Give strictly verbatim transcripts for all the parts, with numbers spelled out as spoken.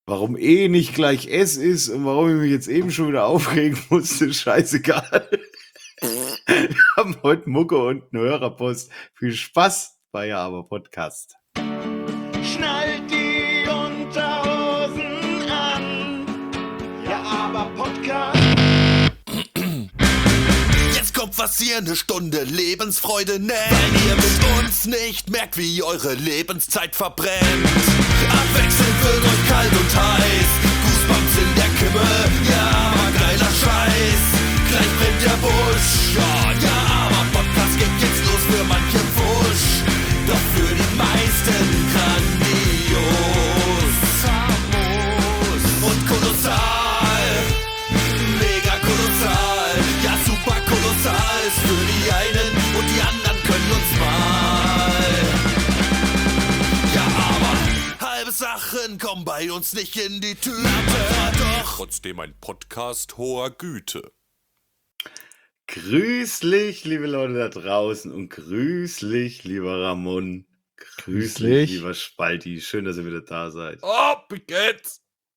Warum E nicht gleich S ist und warum ich mich jetzt eben schon wieder aufregen musste, scheißegal. Wir haben heute Mucke und eine Hörerpost. Viel Spaß bei Ja aber Podcast. Schnallt die Unterhosen an. Ja aber Podcast. Jetzt kommt was ihr eine Stunde Lebensfreude nennt, weil ihr mit uns nicht merkt, wie eure Lebenszeit verbrennt. Abwechselnd wird euch kalt und heiß, Goosebumps in der Kimme, ja, aber geiler Scheiß. Gleich brennt der Busch, ja, ja, aber Podcast geht jetzt los für manche Wusch, doch für die meisten grandios, famos und kolossal, mega kolossal, ja super kolossal ist für die einen und die anderen können uns mal. Ja, aber halbe Sachen kommen bei uns nicht in die Tüte, doch trotzdem ein Podcast hoher Güte. Grüßlich, liebe Leute da draußen und grüßlich, lieber Ramon. Grüßlich, Grüßlich. lieber Spalti. Schön, dass ihr wieder da seid. Oh, wie geht's?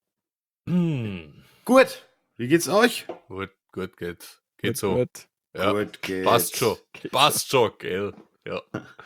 Hm. Gut, wie geht's euch? Gut, gut geht's. Geht so. Gut. Ja. Gut geht's. Passt schon. Passt schon, gell? Ja.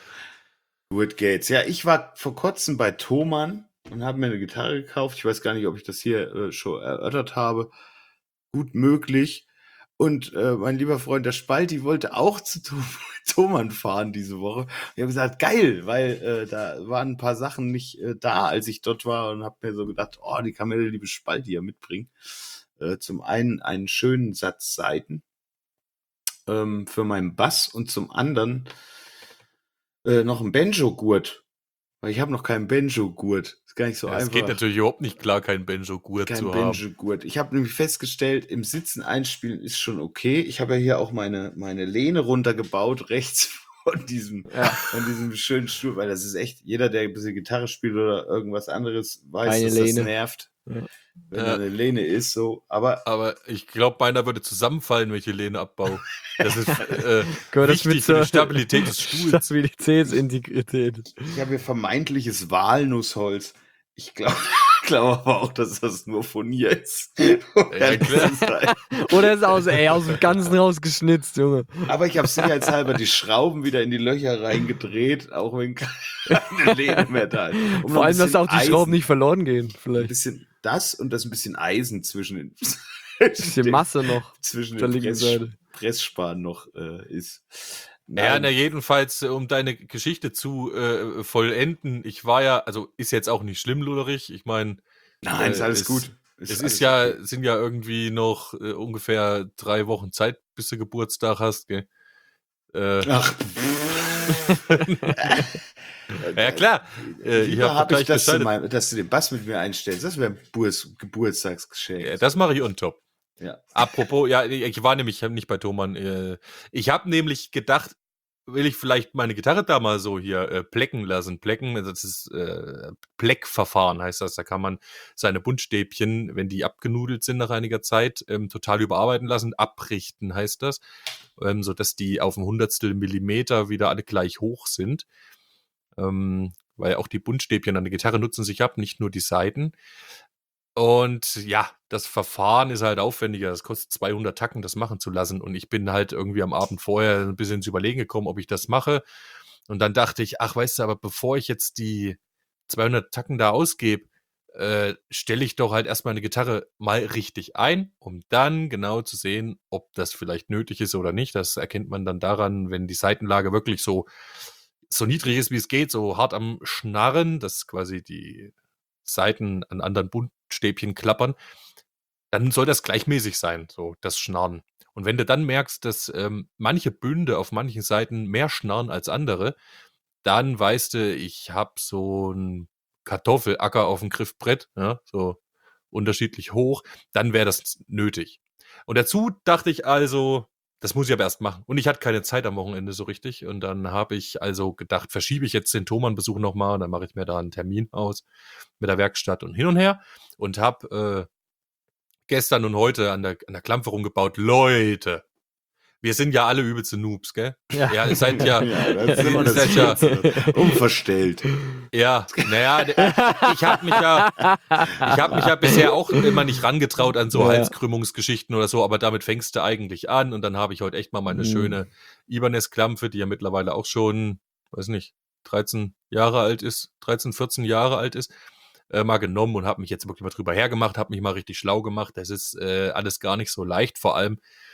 Gut geht's. Ja, ich war vor kurzem bei Thomann und habe mir eine Gitarre gekauft. Ich weiß gar nicht, ob ich das hier äh, schon erörtert habe. Gut möglich. Und äh, mein lieber Freund, der Spalti, wollte auch zu Thomann fahren diese Woche. Ich habe gesagt, geil, weil äh, da waren ein paar Sachen nicht äh, da, als ich dort war und habe mir so gedacht, oh, die kann mir der liebe Spalti ja mitbringen. Äh, zum einen einen schönen Satz Saiten ähm, für meinen Bass und zum anderen äh, noch ein Banjo-Gurt. Weil ich habe noch keinen Banjo-Gurt. Ist gar nicht so Ja, einfach. es geht natürlich überhaupt nicht klar, kein Banjo-Gurt Kein zu haben. Banjo-Gurt. Ich habe nämlich festgestellt, im Sitzen einspielen ist schon okay. Ich habe ja hier auch meine, meine Lehne runtergebaut, rechts von diesem, Ja. von diesem schönen Stuhl, weil das ist echt, jeder, der ein bisschen Gitarre spielt oder irgendwas anderes, weiß, Eine dass Lehne. das nervt, Ja. wenn Ja. da eine Lehne ist, so. Aber Aber ich glaube, meiner würde zusammenfallen, wenn ich die Lehne abbaue. Das ist äh, Gehört das wichtig mit für die zur Stabilität des Stuhls. Stabilitätsintegrität. ich habe hier vermeintliches Walnussholz. Ich glaube glaub aber auch, dass das nur von hier ist. Ja, klar. Oder ist aus, ey, aus dem Ganzen rausgeschnitzt, Junge. Aber ich habe sicherheitshalber die Schrauben wieder in die Löcher reingedreht, auch wenn keine Lehne mehr da ist. Um noch Vor ein allem, dass bisschen auch die Eisen- Schrauben nicht verloren gehen, Ein vielleicht. bisschen das und das ein bisschen Eisen zwischen den, Ein bisschen den- Masse noch. zwischen der den linken Press, Seite. Pressspan noch äh, ist. Ja, Nein. na jedenfalls, äh, um deine Geschichte zu äh, vollenden, ich war ja, also ist jetzt auch nicht schlimm, Luderich, ich meine, Nein, ist äh, alles es- gut. es ist alles ja, okay. sind ja irgendwie noch äh, ungefähr drei Wochen Zeit, bis du Geburtstag hast, gell? Äh, Ach. ja klar, äh, ich Lieber habe habe ich, gleich dass du, geschaltet. mein, dass du den Bass mit mir einstellst. Das wäre ein Burs- Geburtstagsgeschenk. Ja, das mache ich on top. Ja. Apropos, ja, ich war nämlich nicht bei Thomann. Äh, ich habe nämlich gedacht, will ich vielleicht meine Gitarre da mal so hier äh, plecken lassen. Plecken, also das ist äh, Pleckverfahren heißt das. Da kann man seine Buntstäbchen, wenn die abgenudelt sind nach einiger Zeit, ähm, total überarbeiten lassen. Abrichten heißt das, ähm, sodass die auf ein Hundertstel Millimeter wieder alle gleich hoch sind. Ähm, weil auch die Buntstäbchen an der Gitarre nutzen sich ab, nicht nur die Saiten. Und ja, das Verfahren ist halt aufwendiger. Das kostet zweihundert Tacken, das machen zu lassen. Und ich bin halt irgendwie am Abend vorher ein bisschen ins Überlegen gekommen, ob ich das mache. Und dann dachte ich, ach, weißt du, aber bevor ich jetzt die zweihundert Tacken da ausgebe, äh, stelle ich doch halt erstmal eine Gitarre mal richtig ein, um dann genau zu sehen, ob das vielleicht nötig ist oder nicht. Das erkennt man dann daran, wenn die Seitenlage wirklich so, so niedrig ist, wie es geht, so hart am Schnarren, dass quasi die Seiten an anderen Buntstäbchen klappern, dann soll das gleichmäßig sein, so das Schnarren. Und wenn du dann merkst, dass ähm, manche Bünde auf manchen Seiten mehr schnarren als andere, dann weißt du, ich habe so einen Kartoffelacker auf dem Griffbrett, ja, so unterschiedlich hoch, dann wäre das nötig. Und dazu dachte ich also, das muss ich aber erst machen. Und ich hatte keine Zeit am Wochenende so richtig. Und dann habe ich also gedacht, verschiebe ich jetzt den Thomann-Besuch nochmal und dann mache ich mir da einen Termin aus mit der Werkstatt und hin und her. Und habe äh, gestern und heute an der, an der Klampe rumgebaut. Leute, Wir sind ja alle übelste Noobs, gell? Ja. Ja, ihr seid ja, Ja, das ist immer ihr das seid ja, Schlimmste. Unverstellt. ja, naja, ich habe mich ja, ich habe mich ja bisher auch immer nicht rangetraut an so Ja. Halskrümmungsgeschichten oder so, aber damit fängst du eigentlich an und dann habe ich heute echt mal meine Mhm. schöne Ibanez-Klampfe, die ja mittlerweile auch schon, weiß nicht, dreizehn Jahre alt ist, dreizehn, vierzehn Jahre alt ist, äh, mal genommen und habe mich jetzt wirklich mal drüber hergemacht, habe mich mal richtig schlau gemacht. Das ist äh, alles gar nicht so leicht, vor allem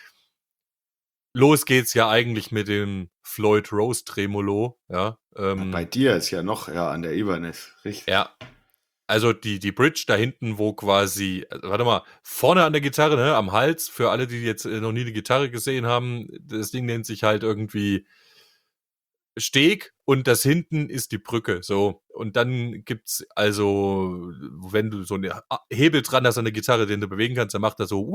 los geht's ja eigentlich mit dem Floyd Rose Tremolo, ja. Ähm, Bei dir ist ja noch ja an der Ibanez, richtig? ja, also die, die Bridge da hinten, wo quasi, also warte mal, vorne an der Gitarre, ne, am Hals, für alle, die jetzt äh, noch nie eine Gitarre gesehen haben, das Ding nennt sich halt irgendwie Steg und das hinten ist die Brücke, so. Und dann gibt's also, wenn du so einen Hebel dran hast an der Gitarre, den du bewegen kannst, dann macht er so,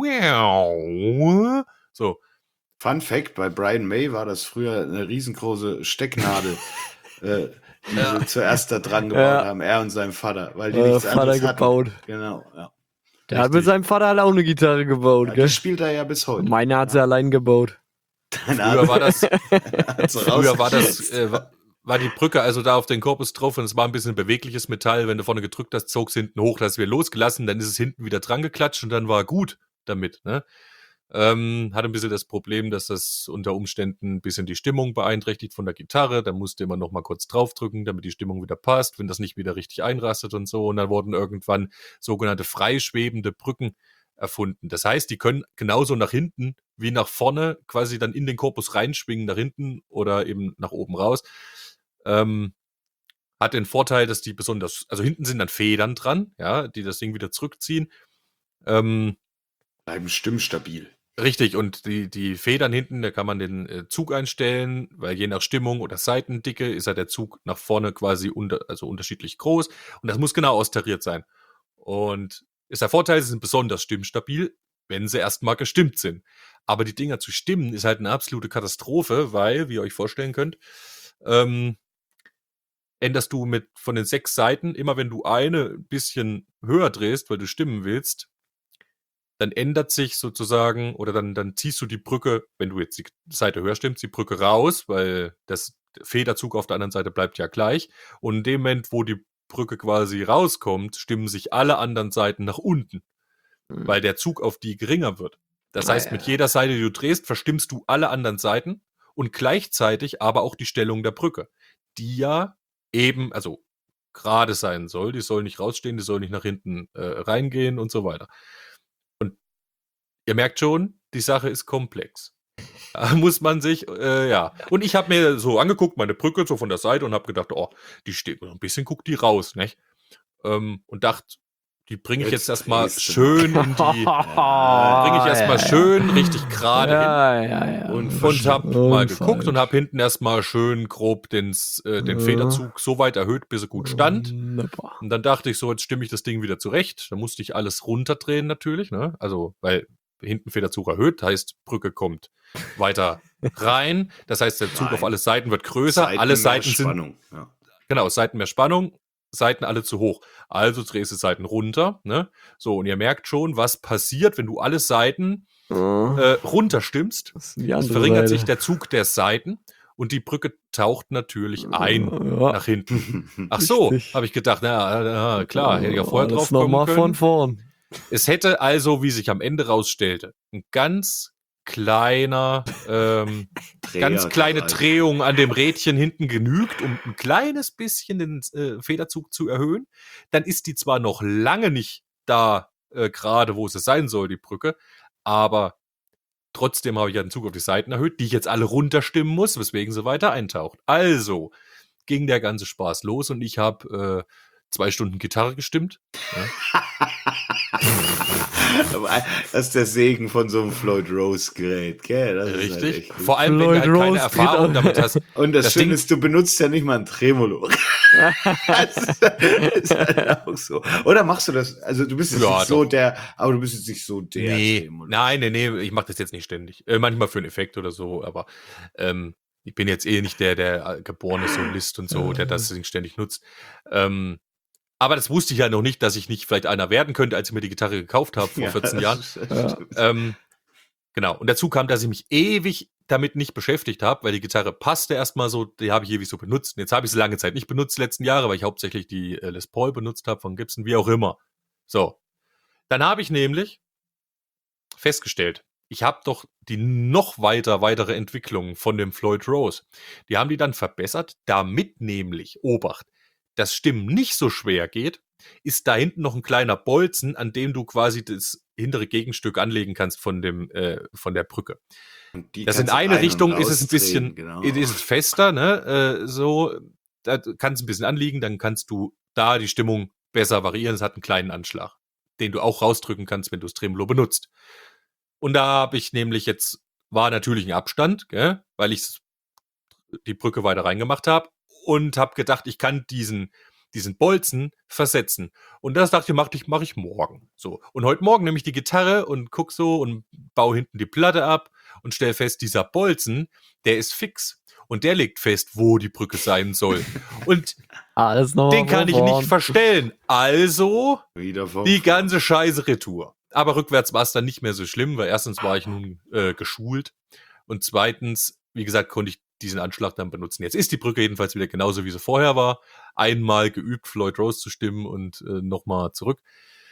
so. Fun Fact, bei Brian May war das früher eine riesengroße Stecknadel, äh, die Ja. sie zuerst da dran gebaut Ja. haben, er und sein Vater, weil die Äh, nichts Vater anderes hatten. gebaut. Genau, ja. Der hat mit Richtig. seinem Vater halt auch eine Gitarre gebaut, ja gell? die spielt er ja bis heute. Meine hat sie allein gebaut. Keine Früher war das, hat sie früher war das, rausgeschätzt. äh, war, war die Brücke also da auf den Korpus drauf und es war ein bisschen bewegliches Metall. Wenn du vorne gedrückt hast, zog es hinten hoch, das wir losgelassen, dann ist es hinten wieder dran geklatscht und dann war gut damit, ne? Ähm, hat ein bisschen das Problem, dass das unter Umständen ein bisschen die Stimmung beeinträchtigt von der Gitarre. Da musste immer noch mal kurz draufdrücken, damit die Stimmung wieder passt, wenn das nicht wieder richtig einrastet und so. Und dann wurden irgendwann sogenannte freischwebende Brücken erfunden. Das heißt, die können genauso nach hinten wie nach vorne quasi dann in den Korpus reinschwingen, nach hinten oder eben nach oben raus. Ähm, hat den Vorteil, dass die besonders, also hinten sind dann Federn dran, ja, die das Ding wieder zurückziehen. Ähm, Bleiben stimmstabil. Richtig, und die, die Federn hinten, da kann man den äh, Zug einstellen, weil je nach Stimmung oder Seitendicke ist ja der Zug nach vorne quasi unter, also unterschiedlich groß und das muss genau austariert sein. Und ist der Vorteil, sie sind besonders stimmstabil, wenn sie erstmal gestimmt sind. Aber die Dinger zu stimmen ist halt eine absolute Katastrophe, weil, wie ihr euch vorstellen könnt, ähm, änderst du mit von den sechs Seiten, immer wenn du eine ein bisschen höher drehst, weil du stimmen willst, dann ändert sich sozusagen, oder dann, dann ziehst du die Brücke, wenn du jetzt die Seite höher stimmst, die Brücke raus, weil das der Federzug auf der anderen Seite bleibt ja gleich. Und in dem Moment, wo die Brücke quasi rauskommt, stimmen sich alle anderen Seiten nach unten, Mhm. weil der Zug auf die geringer wird. Das Ah, heißt, ja. mit jeder Seite, die du drehst, verstimmst du alle anderen Seiten und gleichzeitig aber auch die Stellung der Brücke, die ja eben, also gerade sein soll, die soll nicht rausstehen, die soll nicht nach hinten äh, reingehen und so weiter. Und ihr merkt schon, die Sache ist komplex. Da muss man sich, äh, ja. Und ich habe mir so angeguckt, meine Brücke so von der Seite und habe gedacht, oh, die steht ein bisschen, guckt die raus, nicht? Ähm, und dachte, die bringe ich jetzt Jetzt erstmal drehst du schön in die, bringe ich erstmal schön richtig gerade hin. Ja, ja, ja. Und Und hab Und mal geguckt falsch. und hab hinten erstmal schön grob den, äh, den Ja. Federzug so weit erhöht, bis er gut stand. Wunderbar. Und dann dachte ich so, jetzt stimme ich das Ding wieder zurecht. Da musste ich alles runterdrehen natürlich, ne? Also, weil hinten Federzug erhöht, heißt Brücke kommt weiter rein. Das heißt, der Zug Rein. auf alle Seiten wird größer. Seiten alle mehr Seiten sind, Spannung. Ja. genau, Seiten mehr Spannung, Seiten alle zu hoch. Also drehst du Seiten runter, ne? So, und ihr merkt schon, was passiert, wenn du alle Seiten Ja. äh, runterstimmst. Das ist die Es andere verringert Seite. sich der Zug der Seiten und die Brücke taucht natürlich ein Ja, nach hinten. Ach so, Richtig. habe ich gedacht, na, na klar, hätte ich ja vorher Alles drauf noch kommen mal können. von vorn. Es hätte also, wie sich am Ende rausstellte, ein ganz kleiner, ähm, ganz Dreher kleine dabei. Drehung an dem Rädchen hinten genügt, um ein kleines bisschen den äh, Federzug zu erhöhen. Dann ist die zwar noch lange nicht da äh, gerade, wo sie sein soll, die Brücke, aber trotzdem habe ich ja den Zug auf die Seiten erhöht, die ich jetzt alle runterstimmen muss, weswegen sie weiter eintaucht. Also ging der ganze Spaß los und ich habe äh, zwei Stunden Gitarre gestimmt. Ja. Aber das ist der Segen von so einem Floyd Rose Gerät, gell? Das ist halt Richtig. echt gut. Vor allem, wenn du Floyd halt keine Rose Erfahrung geht damit hast. Und das, das Schöne Ding- ist, du benutzt ja nicht mal ein Tremolo. das ist, das ist halt auch so. Oder machst du das? Also du bist jetzt Ja, nicht so doch. der, aber du bist jetzt nicht so der Nee, Tremolo. nein, nee, nee, ich mache das jetzt nicht ständig. Äh, manchmal für einen Effekt oder so, aber ähm, ich bin jetzt eh nicht der, der geborene Solist und so, der das Ding ständig nutzt. Ähm, aber das wusste ich ja noch nicht, dass ich nicht vielleicht einer werden könnte, als ich mir die Gitarre gekauft habe vor Ja, vierzehn das Jahren. ist- das Ja. stimmt. Ähm, Genau. Und dazu kam, dass ich mich ewig damit nicht beschäftigt habe, weil die Gitarre passte erstmal so, die habe ich ewig so benutzt. Und jetzt habe ich sie lange Zeit nicht benutzt, die letzten Jahre, weil ich hauptsächlich die äh, Les Paul benutzt habe von Gibson, wie auch immer. So. Dann habe ich nämlich festgestellt, ich habe doch die noch weiter, weitere Entwicklung von dem Floyd Rose. Die haben die dann verbessert, damit nämlich, Obacht, das Stimmen nicht so schwer geht, ist da hinten noch ein kleiner Bolzen, an dem du quasi das hintere Gegenstück anlegen kannst von dem äh, von der Brücke. Und die Das in kannst du eine rein und Richtung ist es ein rausdrehen, bisschen, genau. ist es fester, ne? Äh, so, da kannst du ein bisschen anliegen, dann kannst du da die Stimmung besser variieren. Es hat einen kleinen Anschlag, den du auch rausdrücken kannst, wenn du das Tremolo benutzt. Und da habe ich nämlich jetzt, war natürlich ein Abstand, gell? Weil ich die Brücke weiter reingemacht habe und habe gedacht, ich kann diesen diesen Bolzen versetzen. Und das dachte ich, mache ich, mach ich morgen. So. Und heute Morgen nehme ich die Gitarre und guck so und baue hinten die Platte ab und stelle fest, dieser Bolzen, der ist fix. Und der legt fest, wo die Brücke sein soll. Und Alles noch den kann ich nicht verstellen. Also Wieder von die vorn. ganze Scheiße retour. Aber rückwärts war es dann nicht mehr so schlimm, weil erstens war ich nun äh, geschult und zweitens, wie gesagt, konnte ich diesen Anschlag dann benutzen. Jetzt ist die Brücke jedenfalls wieder genauso, wie sie vorher war. Einmal geübt, Floyd Rose zu stimmen und äh, nochmal zurück.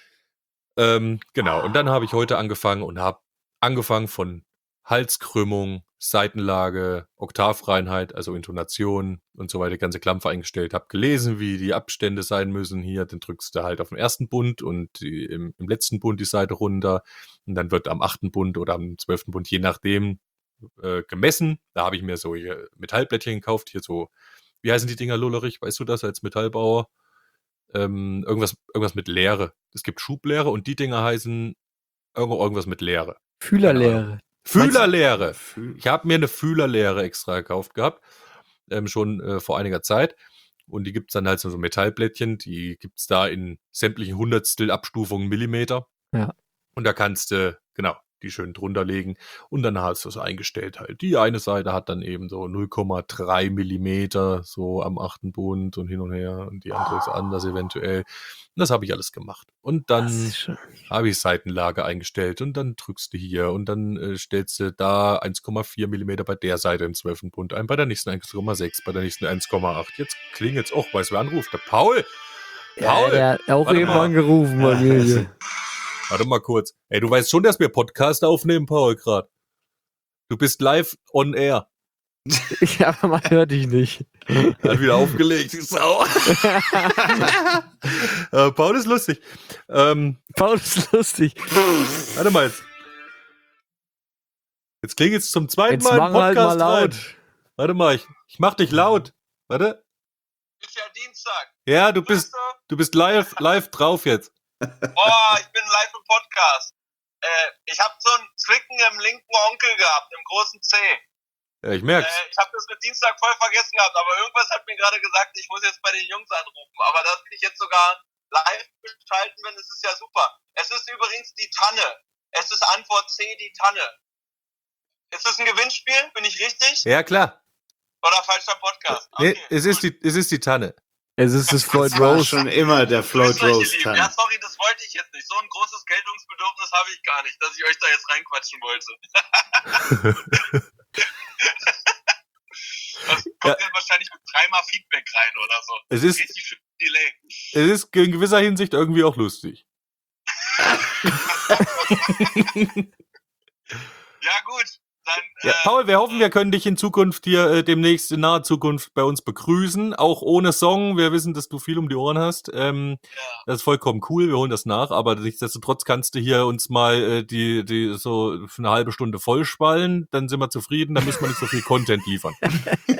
Ähm, genau, und dann habe ich heute angefangen und habe angefangen von Halskrümmung, Seitenlage, Oktavreinheit, also Intonation und so weiter, ganze Klampfe eingestellt, habe gelesen, wie die Abstände sein müssen. Hier, dann drückst du halt auf den ersten Bund und die, im, im letzten Bund die Seite runter und dann wird am achten Bund oder am zwölften Bund, je nachdem, äh, gemessen. Da habe ich mir so hier Metallblättchen gekauft, hier so, wie heißen die Dinger, Lullerich, weißt du das als Metallbauer? Ähm, irgendwas, irgendwas mit Leere. Es gibt Schubleere und die Dinger heißen irgendwo irgendwas mit Leere. Fühlerlehre. Fühlerlehre. Fühl- Ich habe mir eine Fühlerlehre extra gekauft gehabt, ähm, schon äh, vor einiger Zeit. Und die gibt's dann halt so Metallblättchen, die gibt's da in sämtlichen Hundertstel Abstufungen Millimeter. Ja. Und da kannst du, genau, die schön drunter legen. Und dann hast du es eingestellt halt. Die eine Seite hat dann eben so null Komma drei Millimeter so am achten Bund und hin und her. Und die andere ist anders eventuell. Und das habe ich alles gemacht. Und Das dann ist schon. habe ich Seitenlage eingestellt und dann drückst du hier und dann äh, stellst du da eins Komma vier Millimeter bei der Seite im zwölften Bund ein, bei der nächsten eins Komma sechs, bei der nächsten eins Komma acht. Jetzt klingelt's auch, weißt du, wer anruft? Der Paul. Ja, Paul, der hat auch warte eben mal. angerufen bei Ja, mir also- hier. Warte mal kurz. Ey, du weißt schon, dass wir Podcast aufnehmen, Paul, gerade. Du bist live on air. Ja, aber man hört dich nicht. Hat wieder aufgelegt, die Sau. äh, Paul ist lustig. Ähm, Paul ist lustig. warte mal jetzt. Jetzt klingelt's zum zweiten Jetzt Mal im mach halt mal Podcast rein. laut. Warte mal, ich, ich mach dich laut. Warte. Ist ja Dienstag. Ja, du bist, Grüße. du bist live, live drauf jetzt. Boah, ich bin live im Podcast. Äh, ich habe so ein Zwicken im linken Onkel gehabt, im großen C. Ja, ich Äh, merk's. ich habe das mit Dienstag voll vergessen gehabt, aber irgendwas hat mir gerade gesagt, ich muss jetzt bei den Jungs anrufen. Aber dass ich jetzt sogar live geschalten bin, das ist ja super. Es ist übrigens die Tanne. Es ist Antwort C, die Tanne. Ist es ein Gewinnspiel? Bin ich richtig? Ja, klar. Oder falscher Podcast? Nee, Okay, es ist gut. die, es ist die Tanne. Es ist das Floyd Das war Rose. schon immer der Floyd Grüßt euch, ihr Rose Lieben. Tanne. Ja, sorry, das wollte ich jetzt nicht. So ein großes Geltungsbedürfnis habe ich gar nicht, dass ich euch da jetzt reinquatschen wollte. Das kommt Ja. dann wahrscheinlich mit dreimal Feedback rein oder so. Es ist, Richtig schön Delay. es ist in gewisser Hinsicht irgendwie auch lustig. Ja, gut. Dann, Ja, äh, Paul, wir hoffen, wir können dich in Zukunft hier äh, demnächst in naher Zukunft bei uns begrüßen, auch ohne Song. Wir wissen, dass du viel um die Ohren hast. Ähm, ja. Das ist vollkommen cool, wir holen das nach, aber nichtsdestotrotz kannst du hier uns mal äh, die, die so für eine halbe Stunde vollspallen, dann sind wir zufrieden, dann müssen wir nicht so viel Content liefern. Wenn,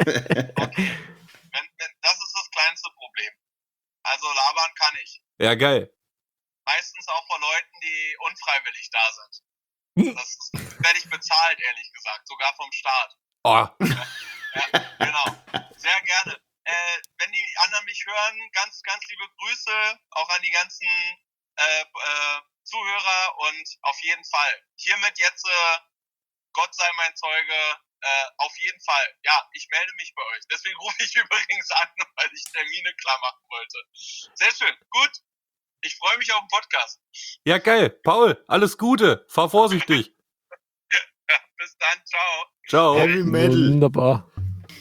wenn, das ist das kleinste Problem. Also labern kann ich. Ja, geil. Meistens auch von Leuten, die unfreiwillig da sind. Das ist- werde ich bezahlt, ehrlich gesagt. Sogar vom Staat. Oh, Ja, genau. Sehr gerne. Äh, wenn die anderen mich hören, ganz, ganz liebe Grüße auch an die ganzen äh, äh, Zuhörer und auf jeden Fall. Hiermit jetzt, äh, Gott sei mein Zeuge, äh, auf jeden Fall. Ja, ich melde mich bei euch. Deswegen rufe ich übrigens an, weil ich Termine klar machen wollte. Sehr schön. Gut. Ich freue mich auf den Podcast. ja, geil. Paul, alles Gute. Fahr vorsichtig. Bis dann, ciao. Ciao. Heavy Metal. Wunderbar.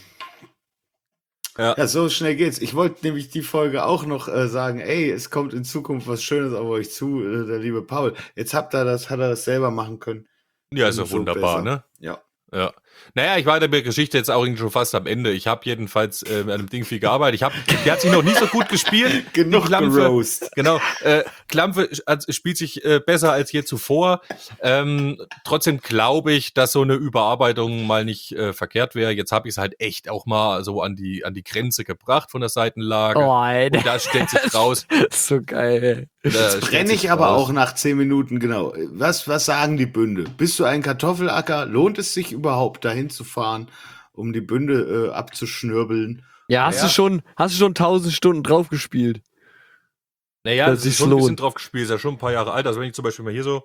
Ja, so schnell geht's. Ich wollte nämlich die Folge auch noch äh, sagen, ey, es kommt in Zukunft was Schönes auf euch zu, äh, der liebe Paul. Jetzt habt ihr das, hat er das selber machen können. Ja, ist doch Umso wunderbar, besser. ne? Ja. Ja. Naja, ich war der Geschichte jetzt auch irgendwie schon fast am Ende. Ich habe jedenfalls äh, an dem Ding viel gearbeitet. Ich hab, die hat sich noch nicht so gut gespielt. Genug Die Klampfe, geroast. Genau, äh, Klampfe also, spielt sich äh, besser als je zuvor. Ähm, trotzdem glaube ich, dass so eine Überarbeitung mal nicht äh, verkehrt wäre. Jetzt habe ich es halt echt auch mal so an die an die Grenze gebracht von der Seitenlage. Oh, Alter. Und da stellt sich raus. Das ist so geil. da Jetzt stellt brenne sich ich aber raus. auch nach zehn Minuten, genau. Was, was sagen die Bünde? Bist du ein Kartoffelacker? Lohnt es sich überhaupt, dahin zu fahren, um die Bünde äh, abzuschnürbeln? Ja, hast Ja. du schon, hast du schon tausend Stunden drauf gespielt? Naja, dass das ist sich's schon ein bisschen lohnt. drauf gespielt, ist ja schon ein paar Jahre alt. Also wenn ich zum Beispiel mal hier so.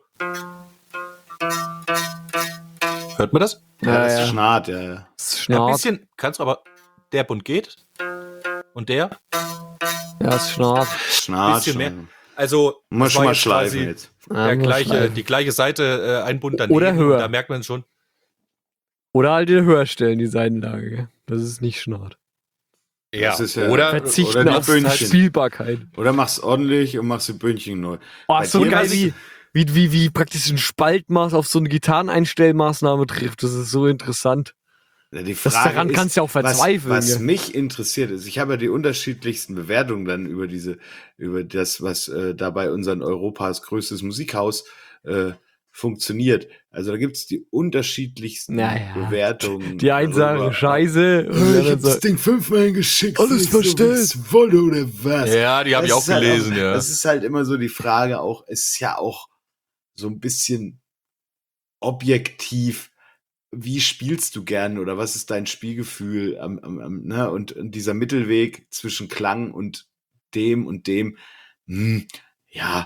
Hört man das? Ja, das ja. schnarrt, ja, ja. Das Ja, ein schnarrt. bisschen, kannst du aber. Der Bund geht. Und der? Ja, es schnarrt. Schnarrt Bisschen schon. mehr. Also, Muss das schon war mal jetzt schleifen quasi jetzt. Ja, Der muss gleiche, schleifen. die gleiche Seite, äh, ein Bund daneben. Oder höher. Und da merkt man schon. Oder halt in höher stellen, die Seitenlage. Gell? Das ist nicht schnarrt. Das ist ja- oder, Verzichten oder die auf Bündchen. Spielbarkeit. Oder mach's ordentlich und machst die Bündchen neu. Oh, Bei so dir geil, weiß wie, wie, wie, wie praktisch ein Spaltmaß auf so eine Gitarreneinstellmaßnahme trifft. Das ist so interessant. Ja, die Das Frage daran ist, kannst du ja auch verzweifeln. Was, was gell? mich interessiert ist, ich habe ja die unterschiedlichsten Bewertungen dann über diese, über das, was äh, da bei unseren Europas größtes Musikhaus äh, funktioniert. Also da gibt's die unterschiedlichsten Naja, Bewertungen. Die einen sagen darüber. Scheiße. Und die Äh, Ich anderen hab das sagen, Ding fünfmal geschickt. Alles nicht so, verstellt. wie's wolle oder was? Ja, die habe ich Das auch ist halt gelesen, auch, ja. Das ist halt immer so die Frage auch, es ist ja auch so ein bisschen objektiv, wie spielst du gern oder was ist dein Spielgefühl am, am, am, ne? und, und dieser Mittelweg zwischen Klang und dem und dem, hm, ja,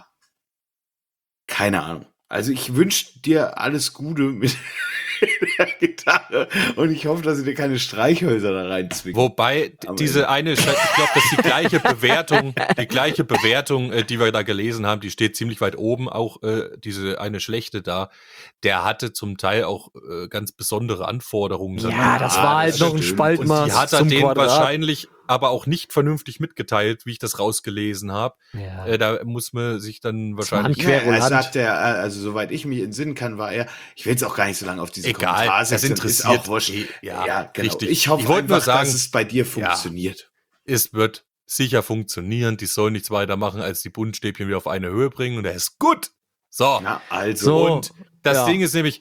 keine Ahnung. Also ich wünsche dir alles Gute mit der Gitarre und ich hoffe, dass sie dir keine Streichhölzer da reinzwicken. Wobei d- Aber diese eine, Sche- ich glaube, dass die gleiche Bewertung, die gleiche Bewertung, äh, die wir da gelesen haben, die steht ziemlich weit oben, auch äh, diese eine schlechte da, der hatte zum Teil auch äh, ganz besondere Anforderungen. ja, das Ah, war halt das noch ein stimmt. Spaltmaß Und die hat er zum denen Quadrat. wahrscheinlich aber auch nicht vernünftig mitgeteilt, wie ich das rausgelesen habe. Ja. Äh, da muss man sich dann Das war ein wahrscheinlich. Ja, er Querulant. sagt er, also soweit ich mich entsinnen kann, war er, ich will jetzt auch gar nicht so lange auf diese Egal, Kommentarsektion, das ist interessiert- auch wurscht. eh, ja, Ja, genau. richtig. Ich hoffe Ich wollte nur einfach, sagen- dass es bei dir funktioniert. Es wird sicher funktionieren. Die sollen nichts weiter machen, als die Buntstäbchen wieder auf eine Höhe bringen und er ist gut. So. Na, also. So. Und das ja. Ding ist nämlich,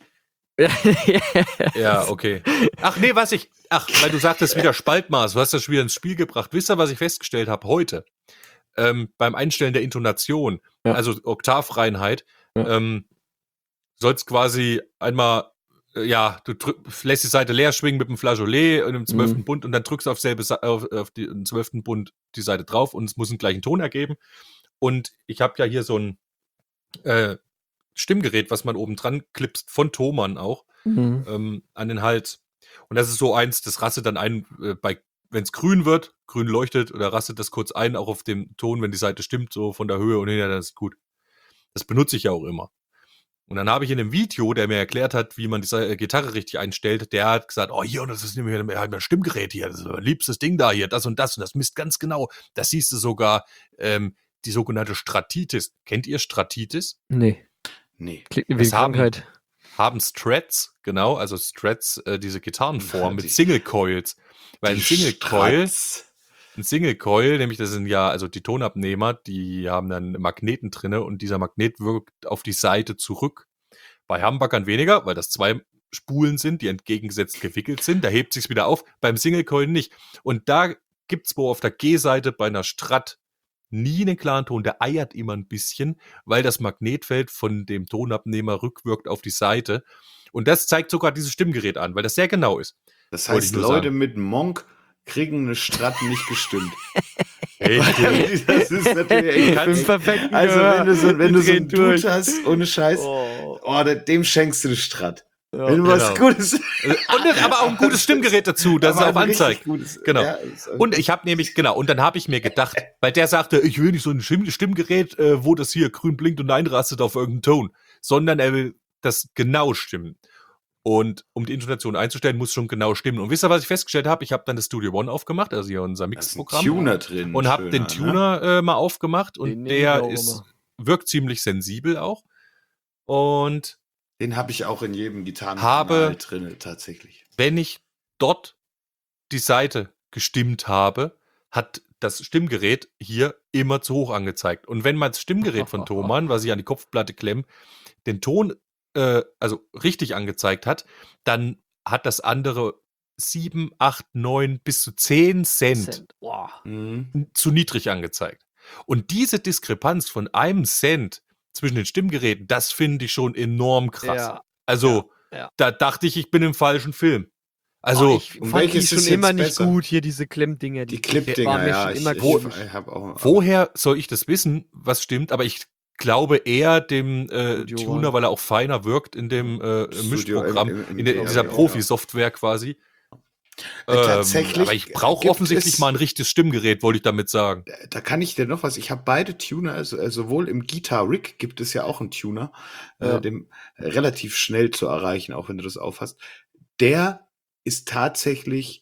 ja, okay. Ach nee, was ich, ach, weil du sagtest wieder Spaltmaß, du hast das schon wieder ins Spiel gebracht. Wisst ihr, was ich festgestellt habe heute? Ähm, beim Einstellen der Intonation, Ja. also Oktavreinheit, Ja. ähm, sollst quasi einmal, äh, ja, du drück, lässt die Seite leer schwingen mit dem Flageolet und dem zwölften Mhm. Bund und dann drückst du auf selbe Sa- auf, auf die, den zwölften Bund die Seite drauf und es muss einen gleichen Ton ergeben. Und ich habe ja hier so ein äh, Stimmgerät, was man oben dran klipst, von Thomann auch, Mhm. ähm, an den Hals. Und das ist so eins, das rastet dann ein, äh, bei, wenn es grün wird, grün leuchtet, oder rastet das kurz ein, auch auf dem Ton, wenn die Seite stimmt, so von der Höhe und hinterher, das ist gut. Das benutze ich ja auch immer. Und dann habe ich in einem Video, der mir erklärt hat, wie man die Sa- äh, Gitarre richtig einstellt, der hat gesagt, oh hier, und das ist nämlich ein ein Stimmgerät hier, das ist mein liebstes Ding da hier, das und das, und das misst ganz genau. Das siehst du sogar, ähm, die sogenannte Stratitis. Kennt ihr Stratitis? Nee, Nee. klingt wie Das eine haben- Krankheit. Haben Strats, genau, also Strats, äh, diese Gitarrenform Die- mit Single Coils. Weil ein Die Single Coil, Stratz. ein Single Coil, nämlich das sind ja, also die Tonabnehmer, die haben dann Magneten drinne und dieser Magnet wirkt auf die Seite zurück. Bei Humbuckern weniger, weil das zwei Spulen sind, die entgegengesetzt gewickelt sind. Da hebt sich's wieder auf, beim Single Coil nicht. Und da gibt's wo auf der G-Seite bei einer Strat nie einen klaren Ton, der eiert immer ein bisschen, weil das Magnetfeld von dem Tonabnehmer rückwirkt auf die Seite. Und das zeigt sogar dieses Stimmgerät an, weil das sehr genau ist. Das Wollte heißt, ich nur Leute sagen. mit Monk kriegen eine Strat nicht gestimmt. Richtig. Das ist natürlich echt Kannst- echt- perfekten Also wenn du so, wenn du so einen durch. Dude hast, ohne Scheiß, Oh. oh, de- dem schenkst du eine Strat. Ja. Wenn du was genau. Gutes... Und aber auch ein gutes Stimmgerät dazu, das es Aber auch ein richtig anzeigt. gutes- Genau. ja, ist- Und ich habe nämlich, genau, und dann habe ich mir gedacht, weil der sagte, ich will nicht so ein Stimm Stimmgerät, äh, wo das hier grün blinkt und einrastet auf irgendeinen Ton, sondern er will das genau stimmen. Und um die Intonation einzustellen, muss schon genau stimmen. Und wisst ihr, was ich festgestellt habe? Ich habe dann das Studio One aufgemacht, also hier unser Da ist ein Mixprogramm. Tuner drin. Und habe den schöner, ne? Tuner äh, mal aufgemacht und Den nehme ich der auch ist, immer. wirkt ziemlich sensibel auch. Und Den habe ich auch in jedem Gitarrenkanal Habe- drin, tatsächlich. wenn ich dort die Seite gestimmt habe, hat das Stimmgerät hier immer zu hoch angezeigt. Und wenn man das Stimmgerät von Thomann, was ich an die Kopfplatte klemme, den Ton äh, also richtig angezeigt hat, dann hat das andere sieben, acht, neun bis zu zehn Cent Cent. Boah. Mhm. zu niedrig angezeigt. Und diese Diskrepanz von einem Cent zwischen den Stimmgeräten, das finde ich schon enorm krass. Ja. Also, Ja, ja. da dachte ich, ich bin im falschen Film. Also, Oh, ich und fand die welches schon ist immer jetzt nicht besser? gut, hier diese Klemmdinger. Die waren Clipdinger, mir ja. schon Ich, immer ich, komisch. ich habe auch. woher soll ich das wissen, was stimmt? Aber ich glaube eher dem äh, Studio Tuner, One. weil er auch feiner wirkt in dem äh, Studio, Mischprogramm, im- im- in, der, in ja, dieser ja, ja. Profi-Software quasi. Äh, Ähm, tatsächlich aber ich brauche gibt offensichtlich es- mal ein richtiges Stimmgerät, wollte ich damit sagen. Da kann ich dir noch was. Ich habe beide Tuner, also, also sowohl im Guitar Rig gibt es ja auch einen Tuner, Ja. äh, dem äh, relativ schnell zu erreichen, auch wenn du das aufhast. Der ist tatsächlich,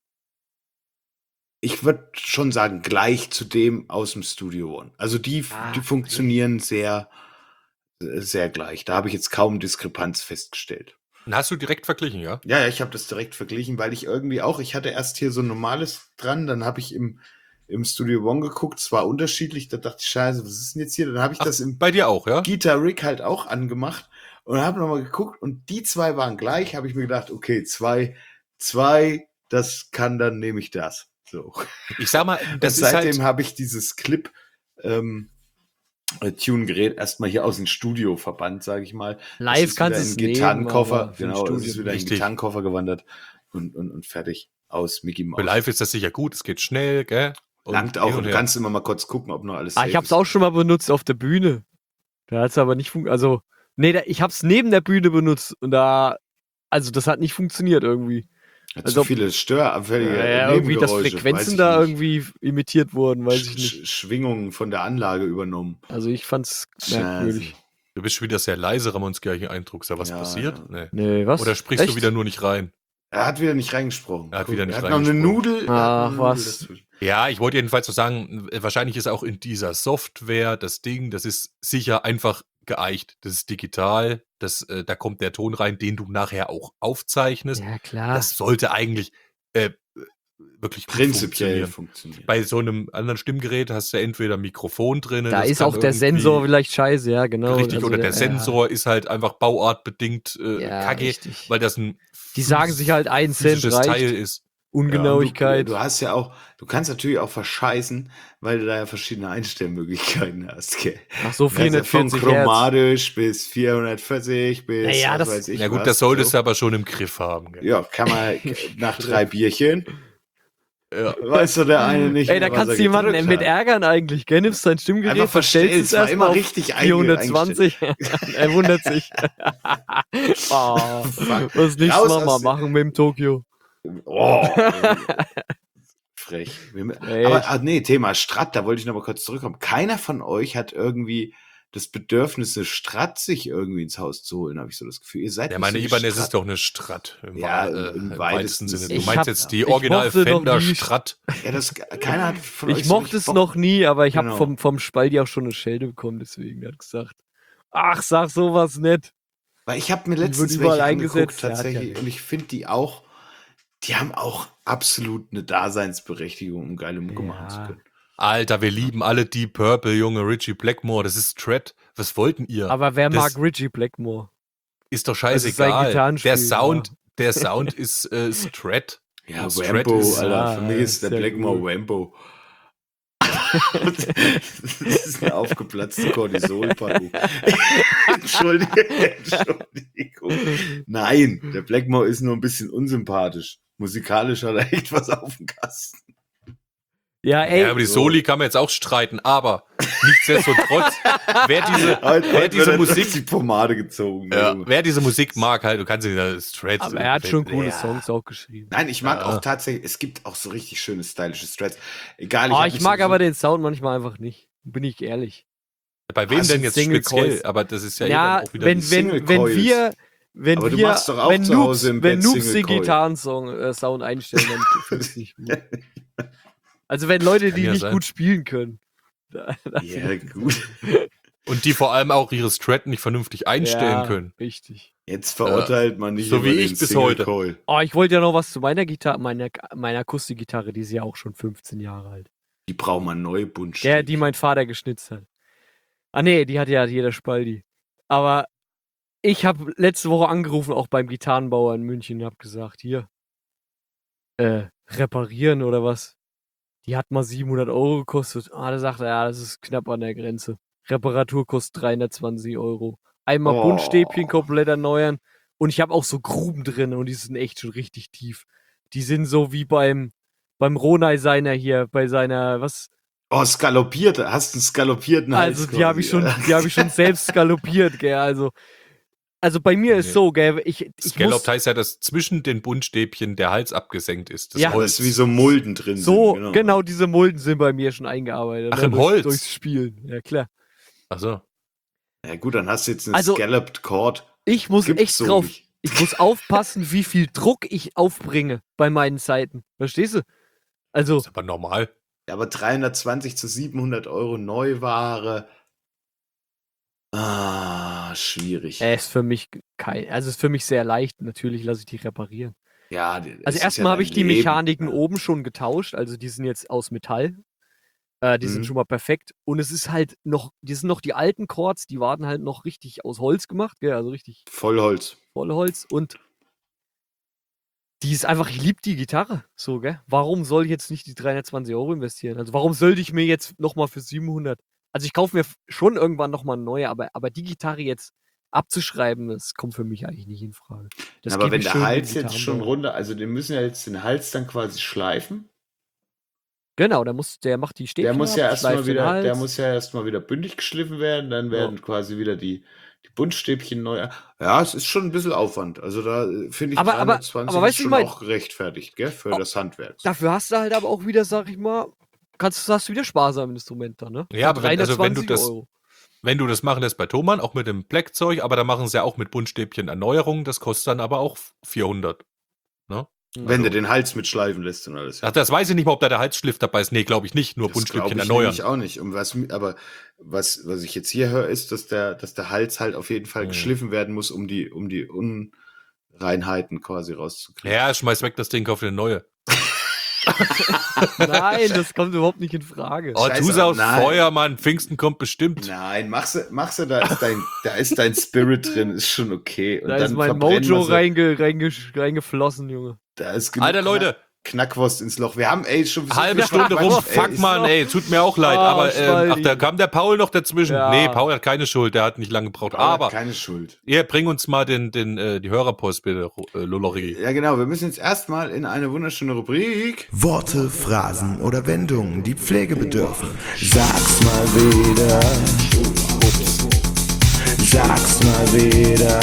ich würde schon sagen, gleich zu dem aus dem Studio One. Also die, Ah, die funktionieren sehr, äh, sehr gleich. Da habe ich jetzt kaum Diskrepanz festgestellt. Und hast du direkt verglichen, ja? Ja, ja, ich habe das direkt verglichen, weil ich irgendwie auch, ich hatte erst hier so ein normales dran, dann habe ich im, im Studio One geguckt, es war unterschiedlich, da dachte ich, scheiße, was ist denn jetzt hier? Dann habe ich Ach, das im bei dir auch, ja? Guitar Rig halt auch angemacht und habe nochmal geguckt und die zwei waren gleich, habe ich mir gedacht, okay, zwei, zwei, das kann, dann nehme ich das. So. Ich sag mal, das und ist seitdem halt, habe ich dieses Clip ähm, äh, Tune-Gerät erstmal hier aus dem Studio verbannt, sage ich mal. Live Es ist kannst wieder du es in den nehmen, Gitarrenkoffer, aber für ein genau, es Studio ist wieder in den Richtig. Gitarrenkoffer gewandert und, und, und fertig aus Mickey Mouse. für live ist das sicher gut, es geht schnell, gell? Und Langt hin auch, und und du her. kannst immer mal kurz gucken, ob noch alles Ah, safe ich hab's ist. auch schon mal benutzt auf der Bühne. Da hat's aber nicht funktioniert. Also, nee, da, ich hab's neben der Bühne benutzt und da, also das hat nicht funktioniert irgendwie. Ja, also- zu viele störabfällige Ja, irgendwie, dass Nebengeräusche, weiß Frequenzen ich da nicht. irgendwie imitiert wurden, weiß ich Sch- nicht. Sch- Schwingungen von der Anlage übernommen. Also ich fand's Scheiße. merkwürdig. Du bist schon wieder sehr leise, Ramonskirchen Eindruck. Ist da was Ja, passiert? ja. Nee. Nee, was? Oder sprichst Echt? du wieder nur nicht rein? Er hat wieder nicht reingesprochen. Er hat Guck, wieder nicht er hat noch eine reingesprochen. Nudel. er hat Ach, noch eine Nudel was. dazwischen. Ja, ich wollte jedenfalls so sagen, äh, wahrscheinlich ist auch in dieser Software das Ding, das ist sicher einfach geeicht. Das ist digital, das, äh, da kommt der Ton rein, den du nachher auch aufzeichnest. Ja, klar. Das sollte eigentlich äh, wirklich gut Prinzipiell funktionieren. funktioniert. Bei so einem anderen Stimmgerät hast du entweder Mikrofon drin. da ist auch der Sensor vielleicht scheiße, ja, genau. Richtig, Also oder der ja, Sensor ist halt einfach bauartbedingt äh, Ja, kacke, richtig. weil das ein Die sagen sich halt, ein Cent physisches reicht. Teil ist. Ungenauigkeit. Du, du hast ja auch, du kannst natürlich auch verscheißen, weil du da ja verschiedene Einstellmöglichkeiten hast. Gell? Ach so, Du kannst ja von vierhundertvierzig Hertz. chromatisch bis vierhundertvierzig bis Naja, was das- weiß ich Ja gut, was. das solltest so. du aber schon im Griff haben. Gell? Ja, kann man nach drei Bierchen, Ja. weiß doch der eine nicht Ey, da mehr, was kannst er du jemanden gedrückt mit hat. ärgern eigentlich, gell? Nimmst dein Stimmgerät, Einfach verstellst verstellt, es es war erstmal immer auf richtig einge- vierhundertzwanzig. er wundert sich. oh, Fuck. was nicht Raus mal aus- machen mit dem Tokio. Oh, frech. Wir- Echt? Aber ah, nee, Thema Strat, da wollte ich noch mal kurz zurückkommen. Keiner von euch hat irgendwie das Bedürfnis, eine Strat sich irgendwie ins Haus zu holen, habe ich so das Gefühl. Ihr seid Ja, nicht meine so die Ibanez Strat- ist doch eine Strat. Im, Ja, wahr- im- äh, im im weitesten weitesten Sinne. Sinne. Du Ich meinst hab- jetzt die ich Original mochte noch Fender nie- Strat. Ja, das, keiner hat von euch Ich so mochte richtig es Bock. noch nie, aber ich habe Genau. vom, vom Spaldi auch schon eine Schelde bekommen, deswegen hat gesagt, ach, sag sowas nicht. Weil ich habe mir Die letztens wird überall welche eingesetzt, angeguckt, der hat ja tatsächlich, nicht. und ich finde die auch, die haben auch absolut eine Daseinsberechtigung, um geile Mucke Ja. machen zu können. Alter, wir lieben alle Deep Purple, Junge, Richie Blackmore, das ist Strat. Was wollten ihr? Aber wer Das- mag Richie Blackmore? Ist doch das ist sein scheißegal. Gitarrenspiel, Der Sound, der Sound ist äh, Strat. Ja, Und Rambo, Strat ist- Alter, Ah, für mich ist der sehr Blackmore cool. Rambo. Das ist eine aufgeplatzte Cortisol-Packung. Entschuldigung, Entschuldigung. Nein, der Blackmore ist nur ein bisschen unsympathisch. Musikalisch hat er echt was auf dem Kasten. Ja, ey, Ja, aber die so. Soli kann man jetzt auch streiten, aber nichtsdestotrotz, wer diese, Heute, wer heute diese wird Musik, die Pomade gezogen. ja, Junge. wer diese Musik mag, halt, du kannst ihn da Strat. aber er hat schon coole ja. Songs auch geschrieben. Nein, ich mag Ja. auch tatsächlich, es gibt auch so richtig schöne stylische Strats. Egal, Oh, hab ich mich mag so- aber den Sound manchmal einfach nicht. Bin ich ehrlich. Bei wem Also denn jetzt Single speziell? Coils. Aber das ist ja, Ja, eh dann auch wieder wenn, die wenn, Single wenn Coils. wir, wenn Aber du wir, machst doch auch wenn zu Noobs, Hause im wenn Bett Noobs den Single Coil. Gitarrensong äh, Sound einstellen, dann finde ich nicht gut. Also wenn Leute, Kann die ja nicht sein. gut spielen können. Da- da Ja, finde ich- gut. Und die vor allem auch ihre Strat nicht vernünftig einstellen ja, können. Richtig. Jetzt verurteilt man nicht so über wie den ich bis Single heute. Coil. Oh, ich wollte ja noch was zu meiner Gitarre, meiner, meiner Akustikgitarre, die ist ja auch schon fünfzehn Jahre alt. Die braucht man neu bunt. Der, die mein Vater geschnitzt hat. Ah nee, die hat ja jeder Spaldi. Aber ich habe letzte Woche angerufen, auch beim Gitarrenbauer in München, und habe gesagt, hier, äh, reparieren oder was? Die hat mal siebenhundert Euro gekostet. Ah, da sagt er, ja, das ist knapp an der Grenze. Reparatur kostet dreihundertzwanzig Euro. Einmal Oh. Buntstäbchen komplett erneuern. Und ich habe auch so Gruben drin und die sind echt schon richtig tief. Die sind so wie beim, beim Ronay seiner hier, bei seiner, was? Oh, skalopiert. Hast einen skalopierten Hals. Also die habe ich quasi, schon, ja. die habe ich schon selbst skalopiert, gell. Also, also bei mir ist Nee. so, gell. Ich, ich Scallop muss, heißt ja, dass zwischen den Buntstäbchen der Hals abgesenkt ist. Das Ja. Oh, Holz. das ist wie so Mulden drin so, sind. genau. diese Mulden sind bei mir schon eingearbeitet. Ach, ne, im durch- Holz? Durchs Spielen, ja klar. Ach so. Ja gut, dann hast du jetzt einen Also- Scalloped Chord. Ich muss Gibt's echt so drauf, nicht. ich muss aufpassen, wie viel Druck ich aufbringe bei meinen Seiten. Verstehst du? Also, Das ist aber normal. Ja, aber dreihundertzwanzig zu siebenhundert Euro Neuware. Ah, schwierig. er ist für mich kein, also ist für mich sehr leicht. Natürlich lasse ich die reparieren. Ja, das Also ist erstmal ja habe dein ich die Leben. Mechaniken Ja. oben schon getauscht, also die sind jetzt aus Metall. Äh, die Mhm. sind schon mal perfekt. Und es ist halt noch, die sind noch die alten Chords, die waren halt noch richtig aus Holz gemacht, gell? Also richtig Vollholz. Vollholz. Und die ist einfach, ich liebe die Gitarre, so, gell? Warum soll ich jetzt nicht die dreihundertzwanzig Euro investieren? Also warum sollte ich mir jetzt nochmal für siebenhundert, also ich kaufe mir f- schon irgendwann nochmal eine neue, aber, aber die Gitarre jetzt abzuschreiben, das kommt für mich eigentlich nicht in Frage. Das aber gebe wenn ich der schön dem Hals jetzt schon Gitarrenbauer. runter, also die müssen ja jetzt den Hals dann quasi schleifen. Genau, der muss, der macht die Stäbchen Der muss ab, ja erstmal schleift den wieder, der Hals. muss ja erstmal wieder bündig geschliffen werden, dann Ja. werden quasi wieder die, die Buntstäbchen neu. Ja, es ist schon ein bisschen Aufwand. Also da äh, finde ich Aber- aber- dreihundertzwanzig aber weißt ist du, ich schon mein- auch gerechtfertigt, gell, für Oh, das Handwerk. Dafür hast du halt aber auch wieder, sag ich mal, kannst du hast du wieder sparsam Instrument da, ne? Ja, Für aber wenn- also wenn du dreihundertzwanzig das- Euro. Wenn du das machen lässt bei Thomann, auch mit dem Black-Zeug, aber da machen sie ja auch mit Buntstäbchen Erneuerungen, das kostet dann aber auch vierhundert. Ne? Wenn also- du den Hals mitschleifen lässt und alles. Ach, das weiß ich nicht mal, ob da der Halsschliff dabei ist. Nee, glaube ich nicht. Nur Das glaube Buntstäbchen ich erneuern. nämlich auch nicht. Und was, mi- aber was, was ich jetzt hier höre, ist, dass der, dass der Hals halt auf jeden Fall Mhm. geschliffen werden muss, um die, um die Unreinheiten quasi rauszukriegen. Ja, schmeiß weg das Ding, kauf dir eine neue. Nein, das kommt überhaupt nicht in Frage. Oh, Scheiße, tu sie aus nein. Feuer, Mann. Pfingsten kommt bestimmt. Nein, machst du, machst du, da ist dein, da ist dein Spirit drin, ist schon okay. Und da dann ist mein verbrennen Mojo wir sie. reinge, reinge, reingeflossen, Junge. Da ist genug Alter, Leute, Knackwurst ins Loch. Wir haben, ey, schon so halbe viel Stunde rum. gequatscht, ey. Fuck, Ist- Mann, ey. Tut mir auch leid. Oh, aber, ähm, ach, Spaldi. da kam der Paul noch dazwischen. Ja. Nee, Paul hat keine Schuld. Der hat nicht lange gebraucht. Paul hat Aber, keine Schuld. ihr bring uns mal den, den, äh, die Hörerpost bitte, äh, Lolori. Ja, genau. Wir müssen jetzt erstmal in eine wunderschöne Rubrik. Worte, Phrasen oder Wendungen, die Pflege bedürfen. Sag's mal wieder. Sag's mal wieder.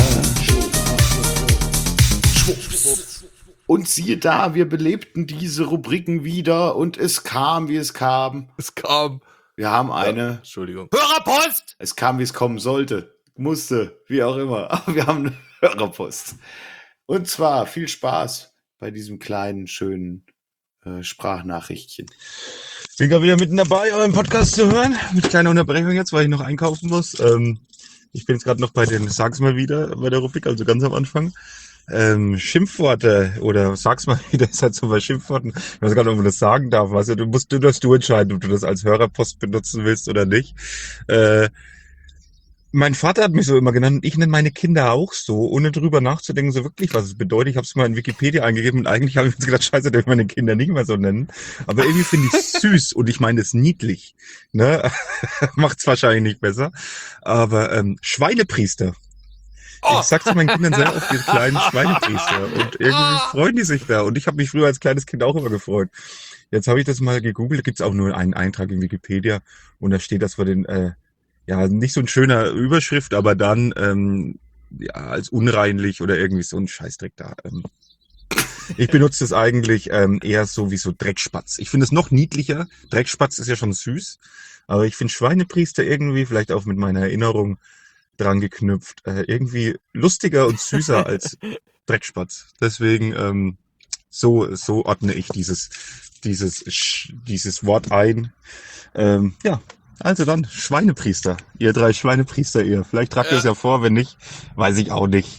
Und siehe da, wir belebten diese Rubriken wieder und es kam, wie es kam. Es kam. Wir haben eine. Entschuldigung. Hörerpost! Es kam, wie es kommen sollte. Musste, wie auch immer. Aber wir haben eine Hörerpost. Und zwar viel Spaß bei diesem kleinen, schönen äh, Sprachnachrichtchen. Bin gerade wieder mitten dabei, euren Podcast zu hören. Mit kleiner Unterbrechung jetzt, weil ich noch einkaufen muss. Ähm, ich bin jetzt gerade noch bei den Sag's mal wieder bei der Rubrik, also ganz am Anfang. Ähm, Schimpfworte oder sag's mal wieder, ist halt so bei Schimpfworten. Ich weiß gar nicht, ob man das sagen darf. Weißt du, du musst du darfst du entscheiden, ob du das als Hörerpost benutzen willst oder nicht. Äh, mein Vater hat mich so immer genannt, ich nenne meine Kinder auch so, ohne drüber nachzudenken, so wirklich, was es bedeutet. Ich habe es mal in Wikipedia eingegeben und eigentlich habe ich mir gedacht, scheiße, darf ich meine Kinder nicht mehr so nennen. Aber irgendwie finde ich es süß und ich meine es niedlich. Ne? Macht's wahrscheinlich nicht besser. Aber ähm, Schweinepriester. Oh. Ich sag zu meinen Kindern sehr oft, die kleinen Schweinepriester. Und irgendwie freuen die sich da. Und ich habe mich früher als kleines Kind auch immer gefreut. Jetzt habe ich das mal gegoogelt, da gibt's auch nur einen Eintrag in Wikipedia. Und da steht, dass wir den, äh, ja, nicht so ein schöner Überschrift, aber dann ähm, ja, als unreinlich oder irgendwie so ein Scheißdreck da. Ähm. Ich benutze das eigentlich ähm, eher so wie so Dreckspatz. Ich finde es noch niedlicher. Dreckspatz ist ja schon süß. Aber ich finde Schweinepriester irgendwie, vielleicht auch mit meiner Erinnerung, dran geknüpft. Äh, irgendwie lustiger und süßer als Dreckspatz. Deswegen ähm, so so ordne ich dieses dieses Sch- dieses Wort ein. Ähm, ja, also dann Schweinepriester. Ihr drei Schweinepriester, ihr. Vielleicht tragt ihr es ja vor, wenn nicht, weiß ich auch nicht,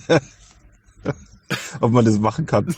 ob man das machen kann.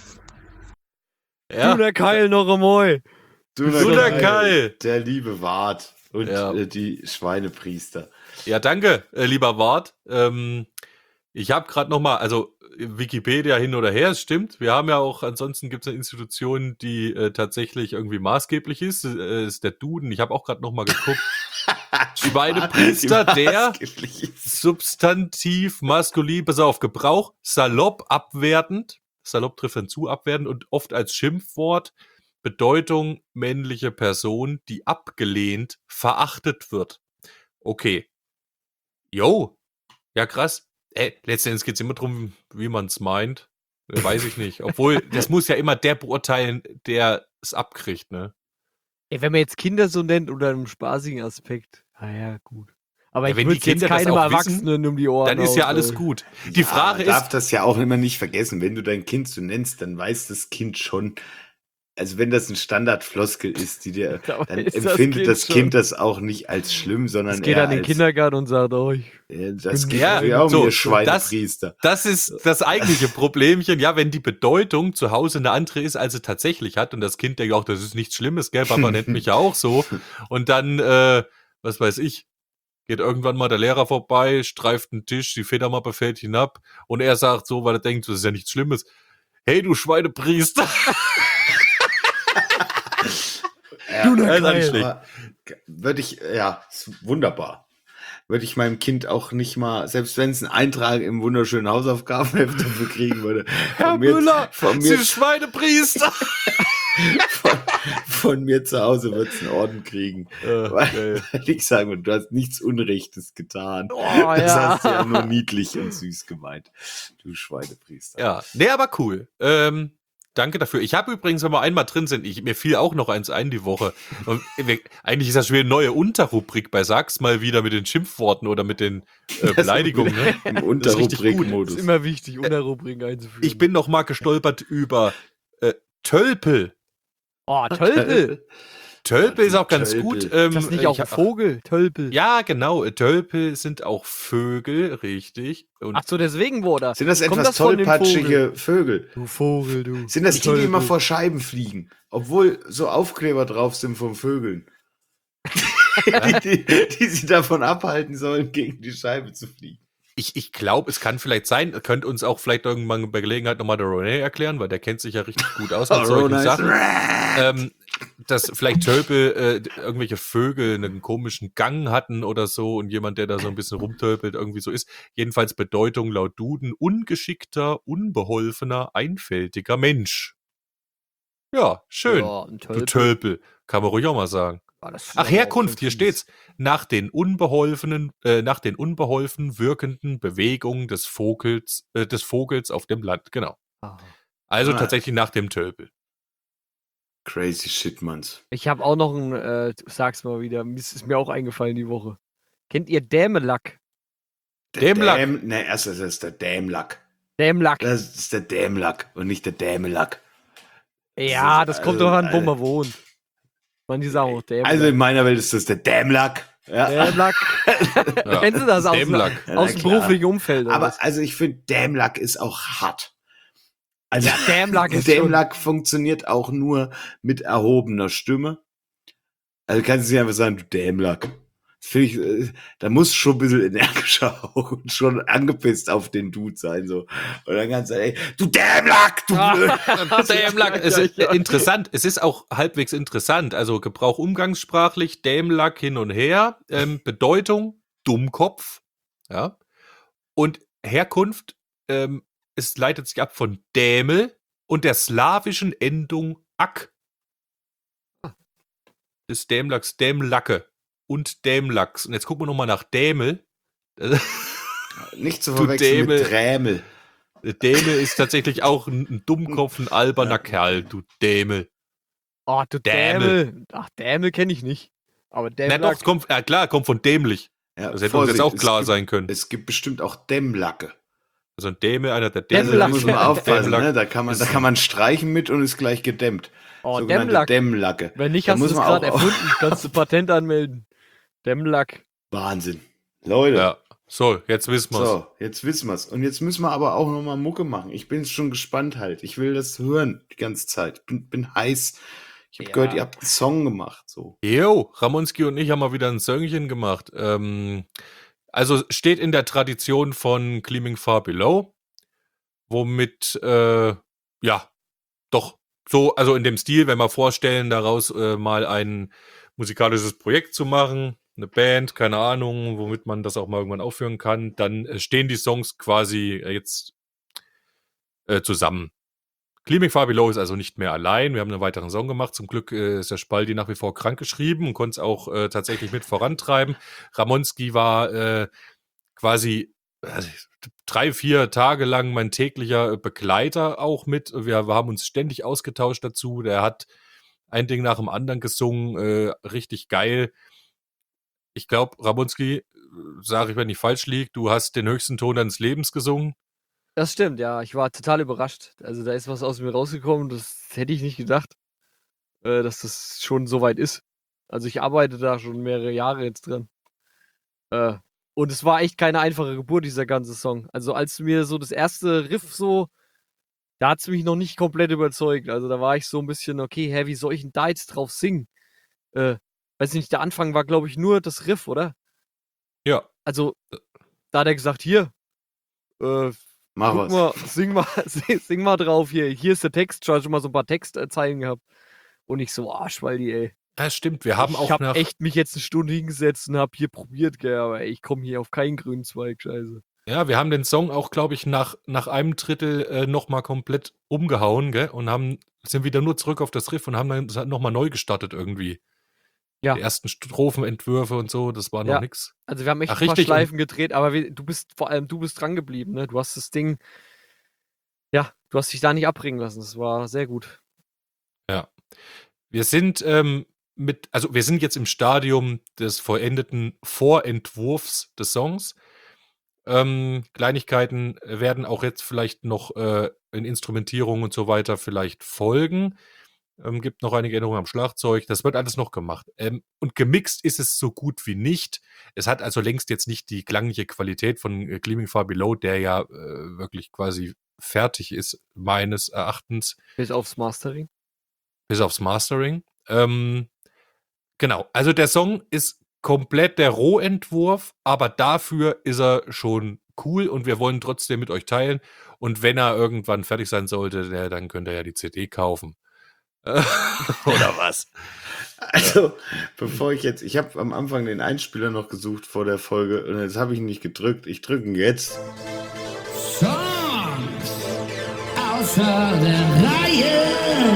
Ja, Du, der Keil noch einmal. Du, Du, der Kai. Der liebe Wart und Ja. äh, die Schweinepriester. ja danke, äh, lieber Wart. Ähm, ich habe gerade noch mal, also Wikipedia hin oder her, es stimmt. Wir haben ja auch, ansonsten gibt es eine Institution, die äh, tatsächlich irgendwie maßgeblich ist. Äh, ist der Duden. Ich habe auch gerade noch mal geguckt. Schweinepriester, Die der maßgeblich ist. Substantiv, maskulin, pass auf, Gebrauch, salopp, abwertend, salopp trifft hinzu, abwertend und oft als Schimpfwort, Bedeutung, männliche Person, die abgelehnt, verachtet wird. Okay. Jo. Ja, krass. Ey, letztendlich geht's immer drum, wie man's meint. Äh, Weiß ich nicht. Obwohl, das muss ja immer der beurteilen, der es abkriegt, ne? Ey, wenn man jetzt Kinder so nennt unter einem spaßigen Aspekt, naja, gut. Aber Ja, ich wenn würde die jetzt Kinder das keinem auch Erwachsenen um die Ohren Dann ist ja hauen, alles ey. gut. Die Ja, Frage man darf ist, das ja auch immer nicht vergessen. Wenn du dein Kind so nennst, dann weiß das Kind schon, also wenn das ein Standardfloskel ist, die dir, Da dann weiß das empfindet Kind das schon. Kind das auch nicht als schlimm, sondern Es geht eher an den als, Kindergarten und sagt, oh, ich äh, das bin geht Ja, mir auch so, mir das- Schweinepriester. das ist das eigentliche Problemchen, ja, wenn die Bedeutung zu Hause eine andere ist, als sie tatsächlich hat und das Kind denkt auch, das ist nichts Schlimmes, gell, Papa nennt mich ja auch so und dann, äh, was weiß ich, geht irgendwann mal der Lehrer vorbei, streift den Tisch, die Federmappe fällt hinab und er sagt so, weil er denkt, das ist ja nichts Schlimmes, hey, du Schweinepriester. Ja, Du, der das ist Geil. nicht schlecht. aber würde ich, ja, ist wunderbar. Würde ich meinem Kind auch nicht mal, selbst wenn es einen Eintrag im wunderschönen Hausaufgabenheft dafür kriegen würde. Herr von mir, Müller, von Sie mir, Schweinepriester. von, von mir zu Hause wird es einen Orden kriegen. Äh, Weil, geil. weil ich sagen würde, du hast nichts Unrechtes getan. Oh, Das ja. hast du ja nur niedlich und süß gemeint. Du Schweinepriester. Ja, nee, aber cool. Ähm, danke dafür. Ich habe übrigens, wenn wir einmal drin sind, ich, mir fiel auch noch eins ein die Woche. Und wir, eigentlich ist das schon wieder eine neue Unterrubrik bei Sag's mal wieder mit den Schimpfworten oder mit den äh, Beleidigungen. Ne? Im Das ist richtig gut. Unterrubrikmodus. ist immer wichtig, Unterrubriken einzuführen. Ich bin noch mal gestolpert über äh, Tölpel. Oh, Tölpel. Tölpel ist auch ganz Tölpel. gut. Ähm, Ist das nicht ich auch ein hab- Vogel? Tölpel. Ja, genau. äh, Tölpel sind auch Vögel, richtig. Und Ach so, deswegen wurde das. Sind das Kommt etwas das von dem tollpatschige Vögel? Du Vogel, du. Sind das die, die Tölpel. immer vor Scheiben fliegen? Obwohl so Aufkleber drauf sind von Vögeln. die, die, die sie davon abhalten sollen, gegen die Scheibe zu fliegen. ich, ich glaube, es kann vielleicht sein, könnt uns auch vielleicht irgendwann bei Gelegenheit nochmal der René erklären, weil der kennt sich ja richtig gut aus mit solchen Nice. Sachen. Ähm, dass vielleicht Tölpel äh, irgendwelche Vögel einen komischen Gang hatten oder so und jemand, der da so ein bisschen rumtölpelt, irgendwie so ist. Jedenfalls Bedeutung laut Duden ungeschickter, unbeholfener, einfältiger Mensch. Ja, schön. Ja, ein Du Tölpel. Tölpel. Kann man ruhig auch mal sagen. Ah, das ist Ach, aber Herkunft, auch hier schon fies. steht's. Nach den unbeholfenen, äh, nach den unbeholfen wirkenden Bewegungen des Vogels, äh, des Vogels auf dem Land, genau. Ah. Also Ah. tatsächlich nach dem Tölpel. Crazy shit, Manns. Ich habe auch noch ein, äh, sag's mal wieder, es ist mir auch eingefallen die Woche. Kennt ihr Dämelack? Der Dämlack. Däm, ne, erst das ist der Dämlack. Dämlack. Das ist der Dämlack und nicht der Dämelack. Ja, das kommt also, doch an, wo also- man wohnt. Manche sagen auch Dämlack. Also in meiner Welt ist das der Dämlack. Ja. Dämlack. Ja. Kennst du das aus, Dämlack. Ja, aus na dem klar. beruflichen Umfeld? oder Aber was? also ich finde, Dämlack ist auch hart. Also Ja, Dämlack ist Dämlack funktioniert auch nur mit erhobener Stimme. Also kannst du nicht einfach sagen, du Dämlack. Das finde ich, äh, da muss schon ein bisschen energischer auch und schon angepisst auf den Dude sein. So. Und dann kannst du sagen, ey, du Dämlack, du Ah. Blöd. Dämlack, es Ja, ist ja. interessant. Es ist auch halbwegs interessant. Also Gebrauch umgangssprachlich, Dämlack hin und her. Ähm, Bedeutung, Dummkopf. Ja. Und Herkunft, ähm, es leitet sich ab von Dämel und der slawischen Endung Ack. Des Dämlacks, Dämlacke und Dämlacks. Und jetzt gucken wir nochmal nach Dämel. Nicht zu Du verwechseln Dämel. mit Drämel. Dämel ist tatsächlich auch ein, ein Dummkopf, ein alberner Kerl, du Dämel. Oh, du Dämel. Dämel. Ach, Dämel kenne ich nicht. Aber Na Dämlack. doch, es kommt, ja klar, kommt von dämlich. Ja, Das hätte uns jetzt Vorsicht, auch es klar gibt, sein können. Es gibt bestimmt auch Dämmlacke. Also ein Dämme, einer der Also Dämme. da muss man Dämmlacke. aufpassen, Dämmlack ne? Da kann man, da ist- kann man streichen mit und ist gleich gedämmt. Oh, Sogenannte Dämmlack. Dämmlacke. Wenn nicht, Da hast du muss das man gerade auch- erfunden. Kannst du Patent anmelden. Dämmlack. Wahnsinn. Leute. Ja. So, jetzt wissen wir's. So, jetzt wissen wir's. Und jetzt müssen wir aber auch nochmal Mucke machen. Ich bin schon gespannt halt. Ich will das hören die ganze Zeit. Bin, bin heiß. Ich habe Ja. gehört, ihr habt einen Song gemacht. So. Jo, Ramonski und ich haben mal wieder ein Söngchen gemacht. Ähm, also steht in der Tradition von Gleaming Far Below, womit, äh, ja, doch so, also in dem Stil, wenn wir vorstellen, daraus äh, mal ein musikalisches Projekt zu machen, eine Band, keine Ahnung, womit man das auch mal irgendwann aufführen kann, dann äh, stehen die Songs quasi äh, jetzt äh, zusammen. Gleaming Far Below ist also nicht mehr allein. Wir haben einen weiteren Song gemacht. Zum Glück äh, ist der Spaldi nach wie vor krank geschrieben und konnte es auch äh, tatsächlich mit vorantreiben. Ramonski war äh, quasi äh, drei, vier Tage lang mein täglicher Begleiter auch mit. Wir, wir haben uns ständig ausgetauscht dazu. Der hat ein Ding nach dem anderen gesungen. Äh, richtig geil. Ich glaube, Ramonski, sage ich, wenn ich falsch liege, du hast den höchsten Ton deines Lebens gesungen. Das stimmt, ja. Ich war total überrascht. Also da ist was aus mir rausgekommen, das hätte ich nicht gedacht, äh, dass das schon so weit ist. Also ich arbeite da schon mehrere Jahre jetzt dran. Äh, und es war echt keine einfache Geburt, dieser ganze Song. Also als du mir so das erste Riff so, da hat es mich noch nicht komplett überzeugt. Also da war ich so ein bisschen, okay, hä, wie soll ich denn da jetzt drauf singen? Äh, weiß nicht, der Anfang war, glaube ich, nur das Riff, oder? Ja. Also, da hat er gesagt, hier, äh, Mach guck was. mal, sing mal, sing, sing mal drauf hier. Hier ist der Text, schon mal so ein paar Textzeilen gehabt. Und ich so, ah, Schwaldi, ey. Ja, stimmt. Wir haben ich auch hab nach... echt mich jetzt eine Stunde hingesetzt und hab hier probiert, gell, aber ey, ich komme hier auf keinen grünen Zweig, scheiße. Ja, wir haben den Song auch, glaube ich, nach, nach einem Drittel äh, nochmal komplett umgehauen, gell? Und haben, sind wieder nur zurück auf das Riff und haben dann nochmal neu gestartet irgendwie. Ja. Die ersten Strophenentwürfe und so, das war noch Ja. nix. Also wir haben echt Ach, ein paar richtig, und- Schleifen gedreht, aber wir, du bist, vor allem du bist dran geblieben, ne? Du hast das Ding, ja, du hast dich da nicht abbringen lassen. Das war sehr gut. Wir sind ähm, mit, also wir sind jetzt im Stadium des vollendeten Vorentwurfs des Songs. Ähm, Kleinigkeiten werden auch jetzt vielleicht noch äh, in Instrumentierung und so weiter vielleicht folgen. Ähm, gibt noch einige Änderungen am Schlagzeug. Das wird alles noch gemacht. Ähm, und gemixt ist es so gut wie nicht. Es hat also längst jetzt nicht die klangliche Qualität von äh, Gleaming Far Below, der ja äh, wirklich quasi fertig ist, meines Erachtens. Bis aufs Mastering. Bis aufs Mastering. Ähm, genau, also der Song ist komplett der Rohentwurf, aber dafür ist er schon cool und wir wollen trotzdem mit euch teilen. Und wenn er irgendwann fertig sein sollte, der, dann könnt ihr ja die C D kaufen. Oder was? Also, bevor ich jetzt, ich habe am Anfang den Einspieler noch gesucht vor der Folge und jetzt habe ich ihn nicht gedrückt. Ich drücke ihn jetzt. Songs außer der Reihe.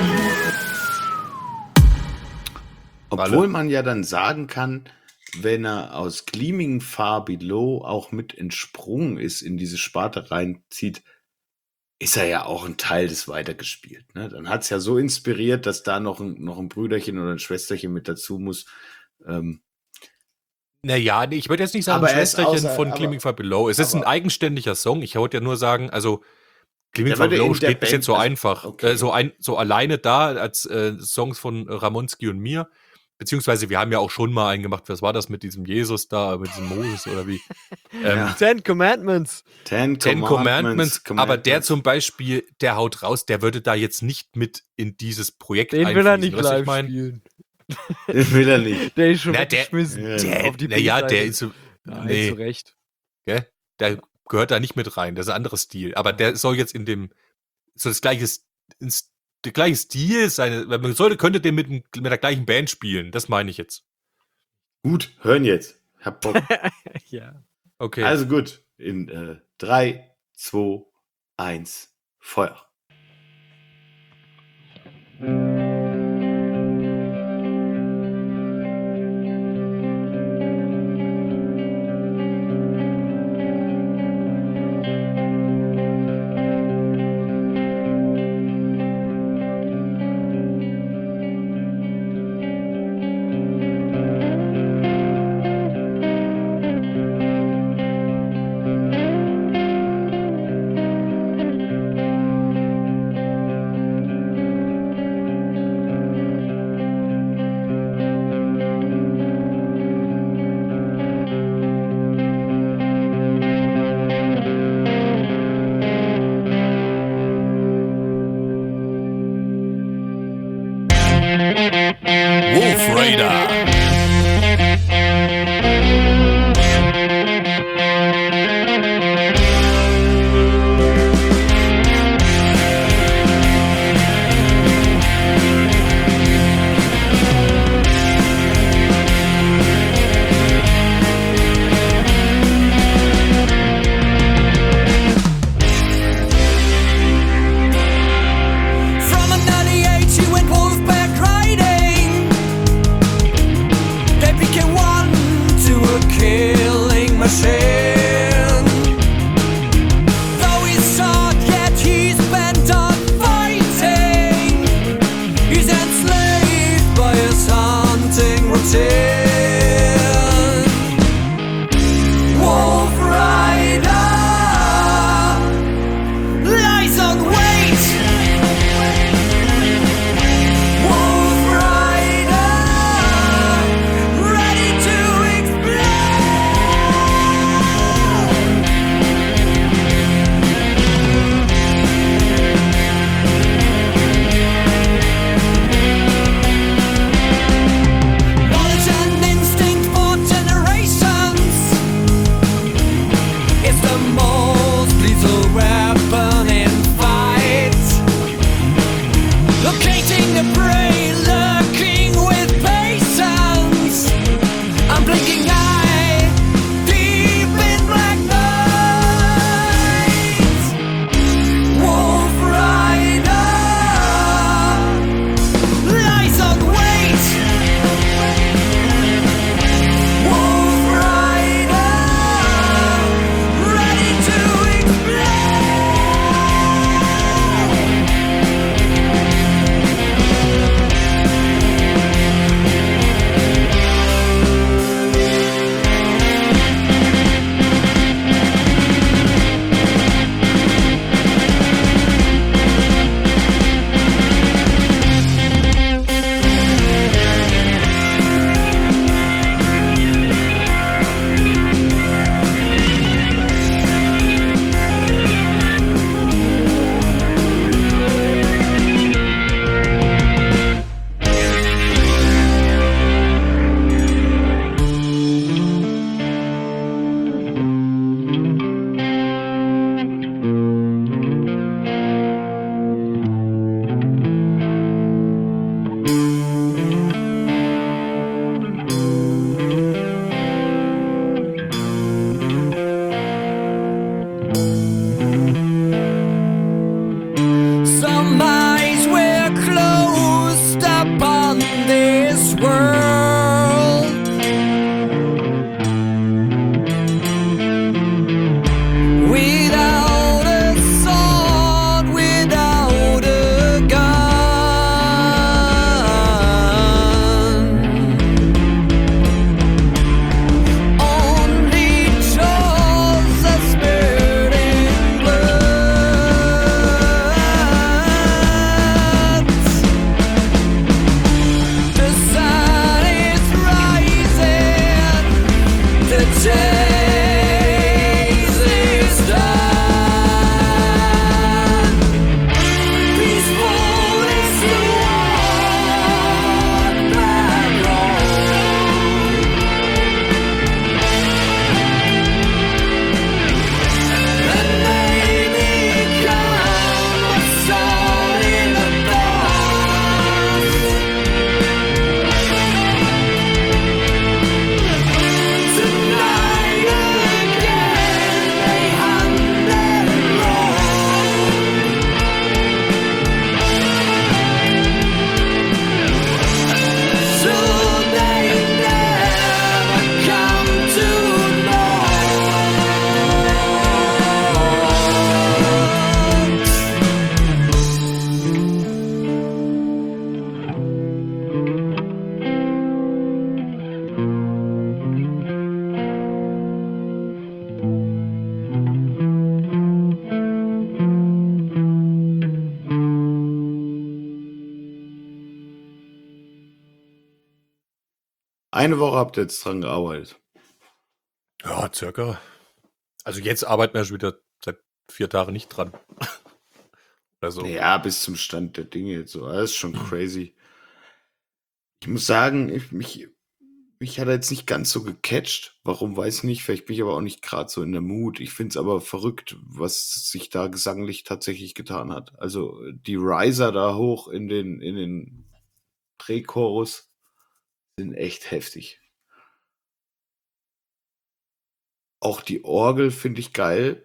Obwohl Walle? man ja dann sagen kann, wenn er aus Gleaming Far Below auch mit entsprungen ist, in diese Sparte reinzieht, ist er ja auch ein Teil des Weitergespielt. Ne? Dann hat es ja so inspiriert, dass da noch ein, noch ein Brüderchen oder ein Schwesterchen mit dazu muss. Ähm, Naja, nee, ich würde jetzt nicht sagen, Aber er ist Schwesterchen außer- von aber- Gleaming Far Below. Es ist ein aber- eigenständiger Song. Ich wollte ja nur sagen, also Gleaming Der Far würde Below in der steht bis Band- jetzt so also- einfach, okay. äh, so, ein, so alleine da als äh, Songs von Ramonski und mir. Beziehungsweise wir haben ja auch schon mal einen gemacht. Was war das mit diesem Jesus da, mit diesem Moses oder wie? Ähm, Ja. Ten Commandments. Ten, Ten Commandments, Commandments, aber der zum Beispiel, der haut raus, der würde da jetzt nicht mit in dieses Projekt Den will er einfließen, nicht weißt du, live ich mein? spielen. Den will er nicht. Der ist schon Na, der- weggeschmissen. Ja, Der, auf die naja, B-Seite. der ist so, Nein, nee, zu Recht. gell? Der gehört da nicht mit rein, das ist ein anderer Stil. Aber der soll jetzt in dem, so das gleiche, ins, der gleiche Stil sein, man sollte, könnte den mit, dem- mit der gleichen Band spielen, das meine ich jetzt. Gut, hören jetzt. Hab Bock. Ja. Okay. Also gut, in äh, drei, zwei, eins, Feuer. Eine Woche habt ihr jetzt dran gearbeitet. Ja, circa. Also jetzt arbeiten wir schon wieder seit vier Tagen nicht dran. Oder so. Ja, bis zum Stand der Dinge jetzt so. Das ist schon crazy. Ich muss sagen, ich, mich, mich hat er jetzt nicht ganz so gecatcht. Warum, weiß ich nicht. Vielleicht bin ich aber auch nicht gerade so in der Mut. Ich finde es aber verrückt, was sich da gesanglich tatsächlich getan hat. Also die Riser da hoch in den, in den Drehchorus sind echt heftig. Auch die Orgel finde ich geil.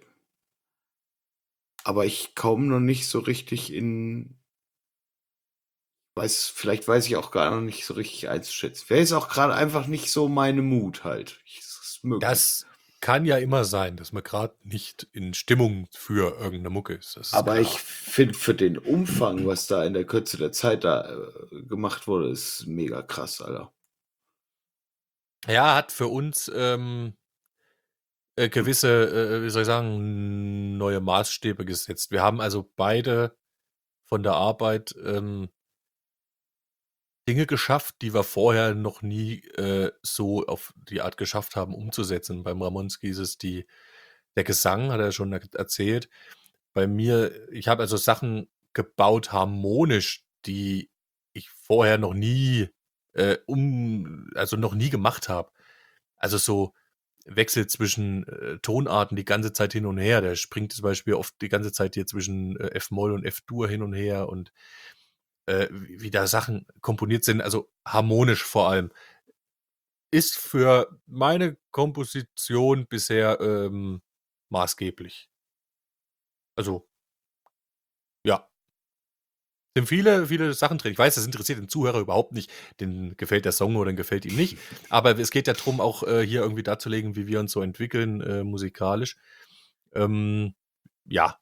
Aber ich komme noch nicht so richtig in. Weiß, vielleicht weiß ich auch gar noch nicht so richtig einzuschätzen. Wäre jetzt auch gerade einfach nicht so meine Mut halt. Ich, das ist möglich. Das kann ja immer sein, dass man gerade nicht in Stimmung für irgendeine Mucke ist. Das ist Aber klar. ich finde für den Umfang, was da in der Kürze der Zeit da äh, gemacht wurde, ist mega krass, Alter. Ja, hat für uns ähm, äh, gewisse, äh, wie soll ich sagen, neue Maßstäbe gesetzt. Wir haben also beide von der Arbeit ähm, Dinge geschafft, die wir vorher noch nie äh, so auf die Art geschafft haben, umzusetzen. Beim Ramonski ist es die, der Gesang, hat er schon er- erzählt. Bei mir, ich habe also Sachen gebaut, harmonisch, die ich vorher noch nie äh, um, also noch nie gemacht habe. Also so Wechsel zwischen äh, Tonarten die ganze Zeit hin und her. Der springt zum Beispiel oft die ganze Zeit hier zwischen äh, F-Moll und F-Dur hin und her und äh, wie, wie da Sachen komponiert sind, also harmonisch vor allem. Ist für meine Komposition bisher ähm, maßgeblich. Also, ja. Sind viele, viele Sachen drin. Ich weiß, das interessiert den Zuhörer überhaupt nicht. Den gefällt der Song oder den gefällt ihm nicht. Aber es geht ja darum, auch äh, hier irgendwie darzulegen, wie wir uns so entwickeln, äh, musikalisch. Ähm, ja.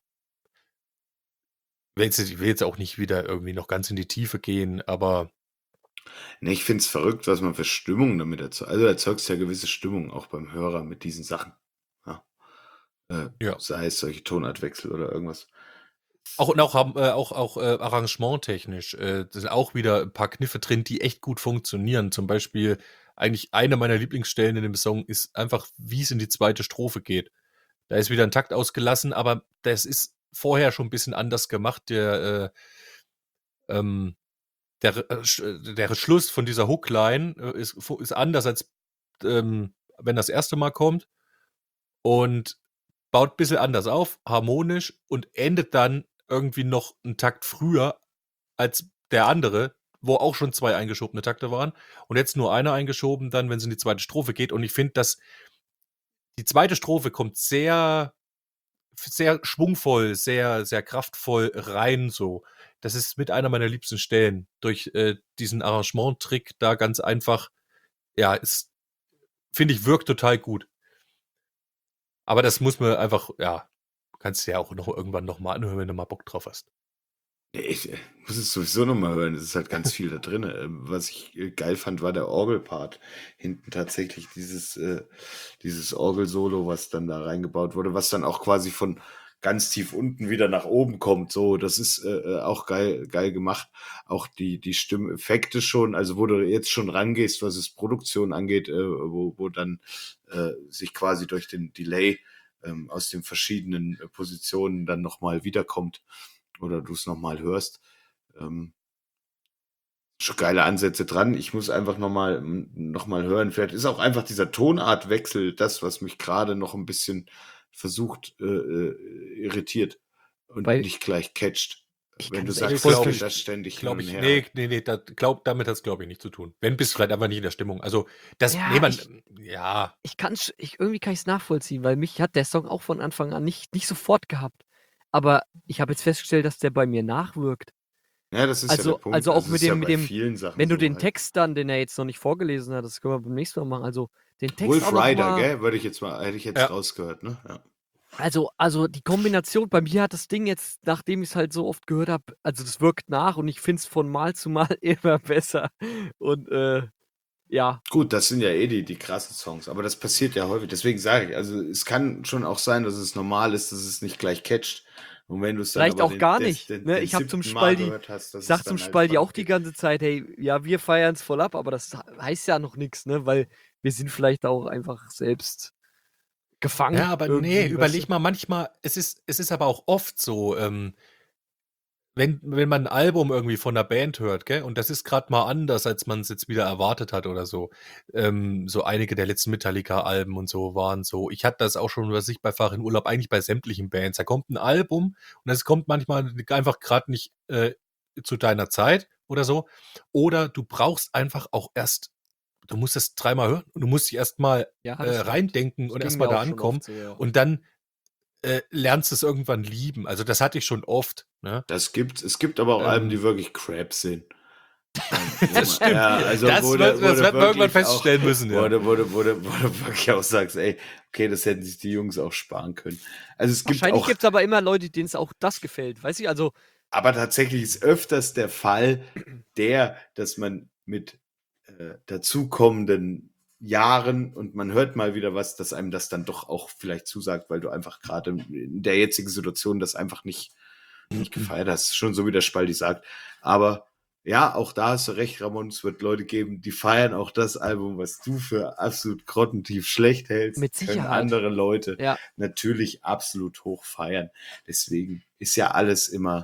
Will jetzt- Ich will jetzt auch nicht wieder irgendwie noch ganz in die Tiefe gehen, aber Ne, ich finde es verrückt, was man für Stimmung damit erzeugt. Also erzeugst ja gewisse Stimmung auch beim Hörer mit diesen Sachen. Ja. Äh, ja. Sei es solche Tonartwechsel oder irgendwas. Auch, und auch, haben, äh, auch, auch äh, arrangementtechnisch äh, da sind auch wieder ein paar Kniffe drin, die echt gut funktionieren. Zum Beispiel, eigentlich eine meiner Lieblingsstellen in dem Song ist einfach, wie es in die zweite Strophe geht. Da ist wieder ein Takt ausgelassen, aber das ist vorher schon ein bisschen anders gemacht. Der, äh, ähm, der, äh, Sch- der Schluss von dieser Hookline äh, ist, fu- ist anders, als ähm, wenn das erste Mal kommt. Und baut ein bisschen anders auf, harmonisch und endet dann irgendwie noch einen Takt früher als der andere, wo auch schon zwei eingeschobene Takte waren und jetzt nur einer eingeschoben dann, wenn es in die zweite Strophe geht. Und ich finde, dass die zweite Strophe kommt sehr, sehr schwungvoll, sehr, sehr kraftvoll rein so. Das ist mit einer meiner liebsten Stellen. Durch äh, diesen Arrangement-Trick da ganz einfach, ja, ist, finde ich, wirkt total gut. Aber das muss man einfach, ja, kannst du ja auch noch irgendwann nochmal anhören, wenn du mal Bock drauf hast. Nee, Ich äh, muss es sowieso nochmal hören. Es ist halt ganz viel da drin. Was ich äh, geil fand, war der Orgelpart. Hinten tatsächlich dieses, äh, dieses Orgelsolo, was dann da reingebaut wurde, was dann auch quasi von ganz tief unten wieder nach oben kommt. So, das ist äh, äh, auch geil, geil gemacht. Auch die, die Stimmeffekte schon, also wo du jetzt schon rangehst, was es Produktion angeht, äh, wo, wo dann äh, sich quasi durch den Delay ähm, aus den verschiedenen äh, Positionen dann nochmal wiederkommt oder du es nochmal hörst. Ähm, schon geile Ansätze dran. Ich muss einfach nochmal noch mal hören. Vielleicht ist auch einfach dieser Tonartwechsel das, was mich gerade noch ein bisschen versucht, äh, äh, irritiert und Weil nicht gleich catcht. ich Wenn du kann's echt sagst, voll dass glaub du ich- das ständig hin Glaube und ich, her. nee, nee, nee, das, glaub, damit hat es, glaube ich, nichts zu tun. Wenn, bist du vielleicht einfach nicht in der Stimmung. Also, das, Ja, nee, man, ich- ja, ich kann ich irgendwie kann ich es nachvollziehen, weil mich hat der Song auch von Anfang an nicht, nicht sofort gehabt. Aber ich habe jetzt festgestellt, dass der bei mir nachwirkt. Ja, das ist ja Also- der Punkt. also auch es mit ist ja dem- mit bei dem- vielen Sachen Wenn du so den halt. Text dann, den er jetzt noch nicht vorgelesen hat, das können wir beim nächsten Mal machen, also den Text Wolf auch noch Rider, mal, gell? Würde ich jetzt mal, hätte ich jetzt Ja. rausgehört, ne? Ja. Also, also die Kombination, bei mir hat das Ding jetzt, nachdem ich es halt so oft gehört habe, also das wirkt nach und ich finde es von Mal zu Mal immer besser. Und äh, ja, Gut, das sind ja eh die, die krassen Songs, aber das passiert ja häufig. Deswegen sage ich, also es kann schon auch sein, dass es normal ist, dass es nicht gleich catcht. Und wenn du es dann Vielleicht aber auch den, gar des- nicht. den, Ne? den Ich habe zum siebten Mal Spaldi, gehört hast, dass ich sag es zum dann Spaldi einfach auch die geht. ganze Zeit, hey, ja, wir feiern es voll ab, aber das heißt ja noch nichts, ne? Weil wir sind vielleicht auch einfach selbst gefangen. Ja, aber nee, irgendwie, weißt überleg du? mal, manchmal, es ist, es ist aber auch oft so, ähm, wenn, wenn man ein Album irgendwie von einer Band hört, gell, und das ist gerade mal anders, als man es jetzt wieder erwartet hat oder so. Ähm, so einige der letzten Metallica-Alben und so waren so. Ich hatte das auch schon, was ich bei Fahre in Urlaub, eigentlich bei sämtlichen Bands. Da kommt ein Album und es kommt manchmal einfach gerade nicht äh, zu deiner Zeit oder so. Oder du brauchst einfach auch erst, du musst es dreimal hören und du musst dich erstmal Ja, das äh, stimmt. reindenken Das und ging erstmal mir da auch schon ankommen oft so, ja. und dann äh, lernst du es irgendwann lieben. Also das hatte ich schon oft. Ne? Das gibt's. Es gibt aber auch Alben, Ähm, die wirklich Crap sind. Ähm, wo man- das stimmt. Ja, also das wo wird, du, wo das du wird man irgendwann wirklich auch, feststellen müssen. wo Ja. du, wo du, wo du, wo du wirklich auch sagst, ey, okay, das hätten sich die Jungs auch sparen können. Also es gibt Wahrscheinlich auch, gibt es aber immer Leute, denen es auch das gefällt. Weißt du, also, aber tatsächlich ist öfters der Fall der, dass man mit äh, dazukommenden Jahren und man hört mal wieder was, dass einem das dann doch auch vielleicht zusagt, weil du einfach gerade in der jetzigen Situation das einfach nicht, nicht gefeiert hast. Schon so wie der Spaldi sagt. Aber ja, auch da hast du recht, Ramon. Es wird Leute geben, die feiern auch das Album, was du für absolut grottentief schlecht hältst. Mit Können Sicherheit. andere Leute ja. natürlich absolut hoch feiern. Deswegen ist ja alles immer,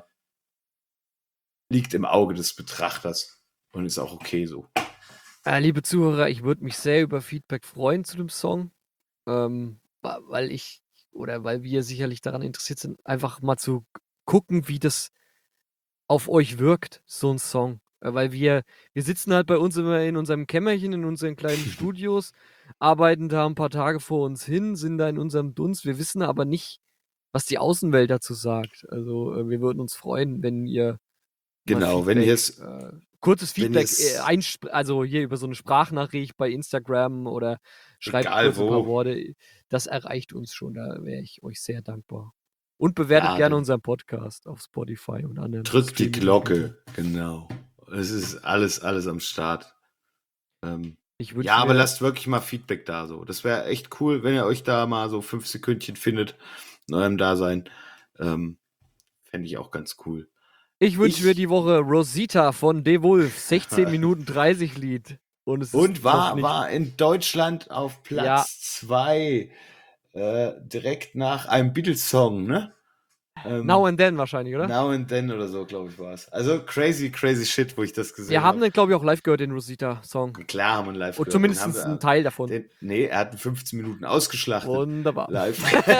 liegt im Auge des Betrachters und ist auch okay so. Äh, liebe Zuhörer, ich würde mich sehr über Feedback freuen zu dem Song, ähm, wa- weil ich oder weil wir sicherlich daran interessiert sind, einfach mal zu gucken, wie das auf euch wirkt, so ein Song. Äh, Weil wir, wir sitzen halt bei uns immer in unserem Kämmerchen, in unseren kleinen Studios, arbeiten da ein paar Tage vor uns hin, sind da in unserem Dunst. Wir wissen aber nicht, was die Außenwelt dazu sagt. Also äh, wir würden uns freuen, wenn ihr mal Genau, wenn Feedback, ihr es, äh, kurzes wenn Feedback, ihr's- äh, einspr- also hier über so eine Sprachnachricht bei Instagram oder schreibt Egal kurz ein paar wo. Worte. Das erreicht uns schon, da wäre ich euch sehr dankbar. Und bewertet Ja, gerne dann unseren Podcast auf Spotify und anderen drückt die Streaming-Anbietern. Glocke, genau. Es ist alles, alles am Start. Ähm, Ich wünsche ja, aber mir, lasst wirklich mal Feedback da so. Das wäre echt cool, wenn ihr euch da mal so fünf Sekündchen findet in eurem Dasein. Ähm, Fände ich auch ganz cool. ich wünsche mir Ich die Woche Rosita von DeWolf, sechzehn Minuten dreißig Lied. Und es ist und noch war, nicht. war in Deutschland auf Ja, Platz zwei, äh, direkt nach einem Beatles-Song, ne? Now Ähm, and Then wahrscheinlich, oder? Now and Then oder so, glaube ich, war es. Also crazy, crazy shit, wo ich das Wir gesehen haben habe. den, glaube ich, auch live gehört, den Rosita-Song. Klar haben wir ihn live Und gehört. Den haben zumindest wir, ein Teil davon. den, nee, er hat in fünfzehn Minuten ausgeschlachtet. Wunderbar. Live.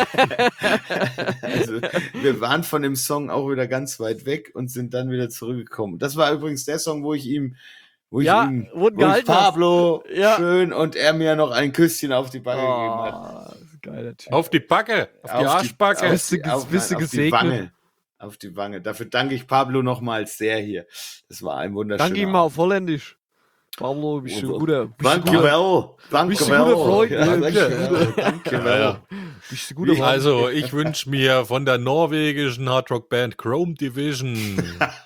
Also, wir waren von dem Song auch wieder ganz weit weg und sind dann wieder zurückgekommen. Das war übrigens der Song, wo ich ihm, wo ich Ja, ihm, wurden wo ich gehalten hast. Pablo Ja. schön und er mir noch ein Küsschen auf die Backe gegeben hat. Oh, das ist ein geiler Typ. Auf die Backe, auf die Arschbacke. auf Bist du die, ges- auf, bist du nein, auf die gesegnet? Wange. Auf die Wange. Dafür danke ich Pablo nochmals sehr hier. Das war ein wunderschöner Danke ihm mal auf Abend. Holländisch. Pablo, bist du ein Oh, guter, bist du ein Danke guter, well. Danke bist du ein guter well. Freund? Ja, Ja, danke bist du ein well. guter, Danke Ja, well. ja. bist du ein guter Mann. Also, ich wünsche mir von der norwegischen Hardrock-Band Chrome Division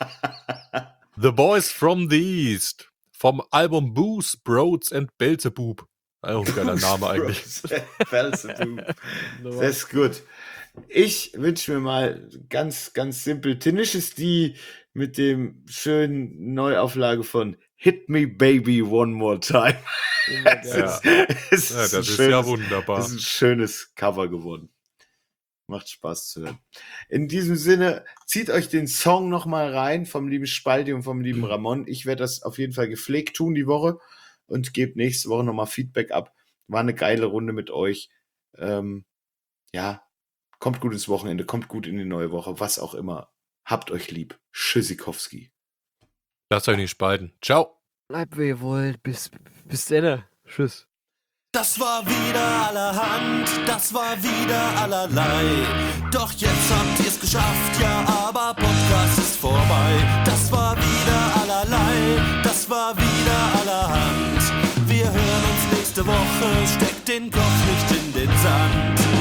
The Boys from the East vom Album Booze, Broads and Belzebub. Auch ein geiler Name eigentlich. Belzebub. Das ist gut. Ich wünsche mir mal ganz, ganz simpel Tenacious D mit dem schönen Neuauflage von Hit Me Baby One More Time. Immer Es geil. ist, Ja, es ja ist das ein ist ja schönes, das wunderbar. ist ein schönes Cover geworden. Macht Spaß zu hören. In diesem Sinne, zieht euch den Song nochmal rein vom lieben Spaldi und vom lieben Ramon. Ich werde das auf jeden Fall gepflegt tun die Woche und gebe nächste Woche nochmal Feedback ab. War eine geile Runde mit euch. Ähm, ja, kommt gut ins Wochenende, kommt gut in die neue Woche, was auch immer. Habt euch lieb. Tschüssikowski. Lasst euch nicht spalten. Ciao. Bleibt, wie ihr wollt. Bis, bis dann. Tschüss. Das war wieder allerhand, das war wieder allerlei. Doch jetzt habt ihr's geschafft, ja, aber Podcast ist vorbei. Das war wieder allerlei, das war wieder allerhand. Wir hören uns nächste Woche, steckt den Kopf nicht in den Sand.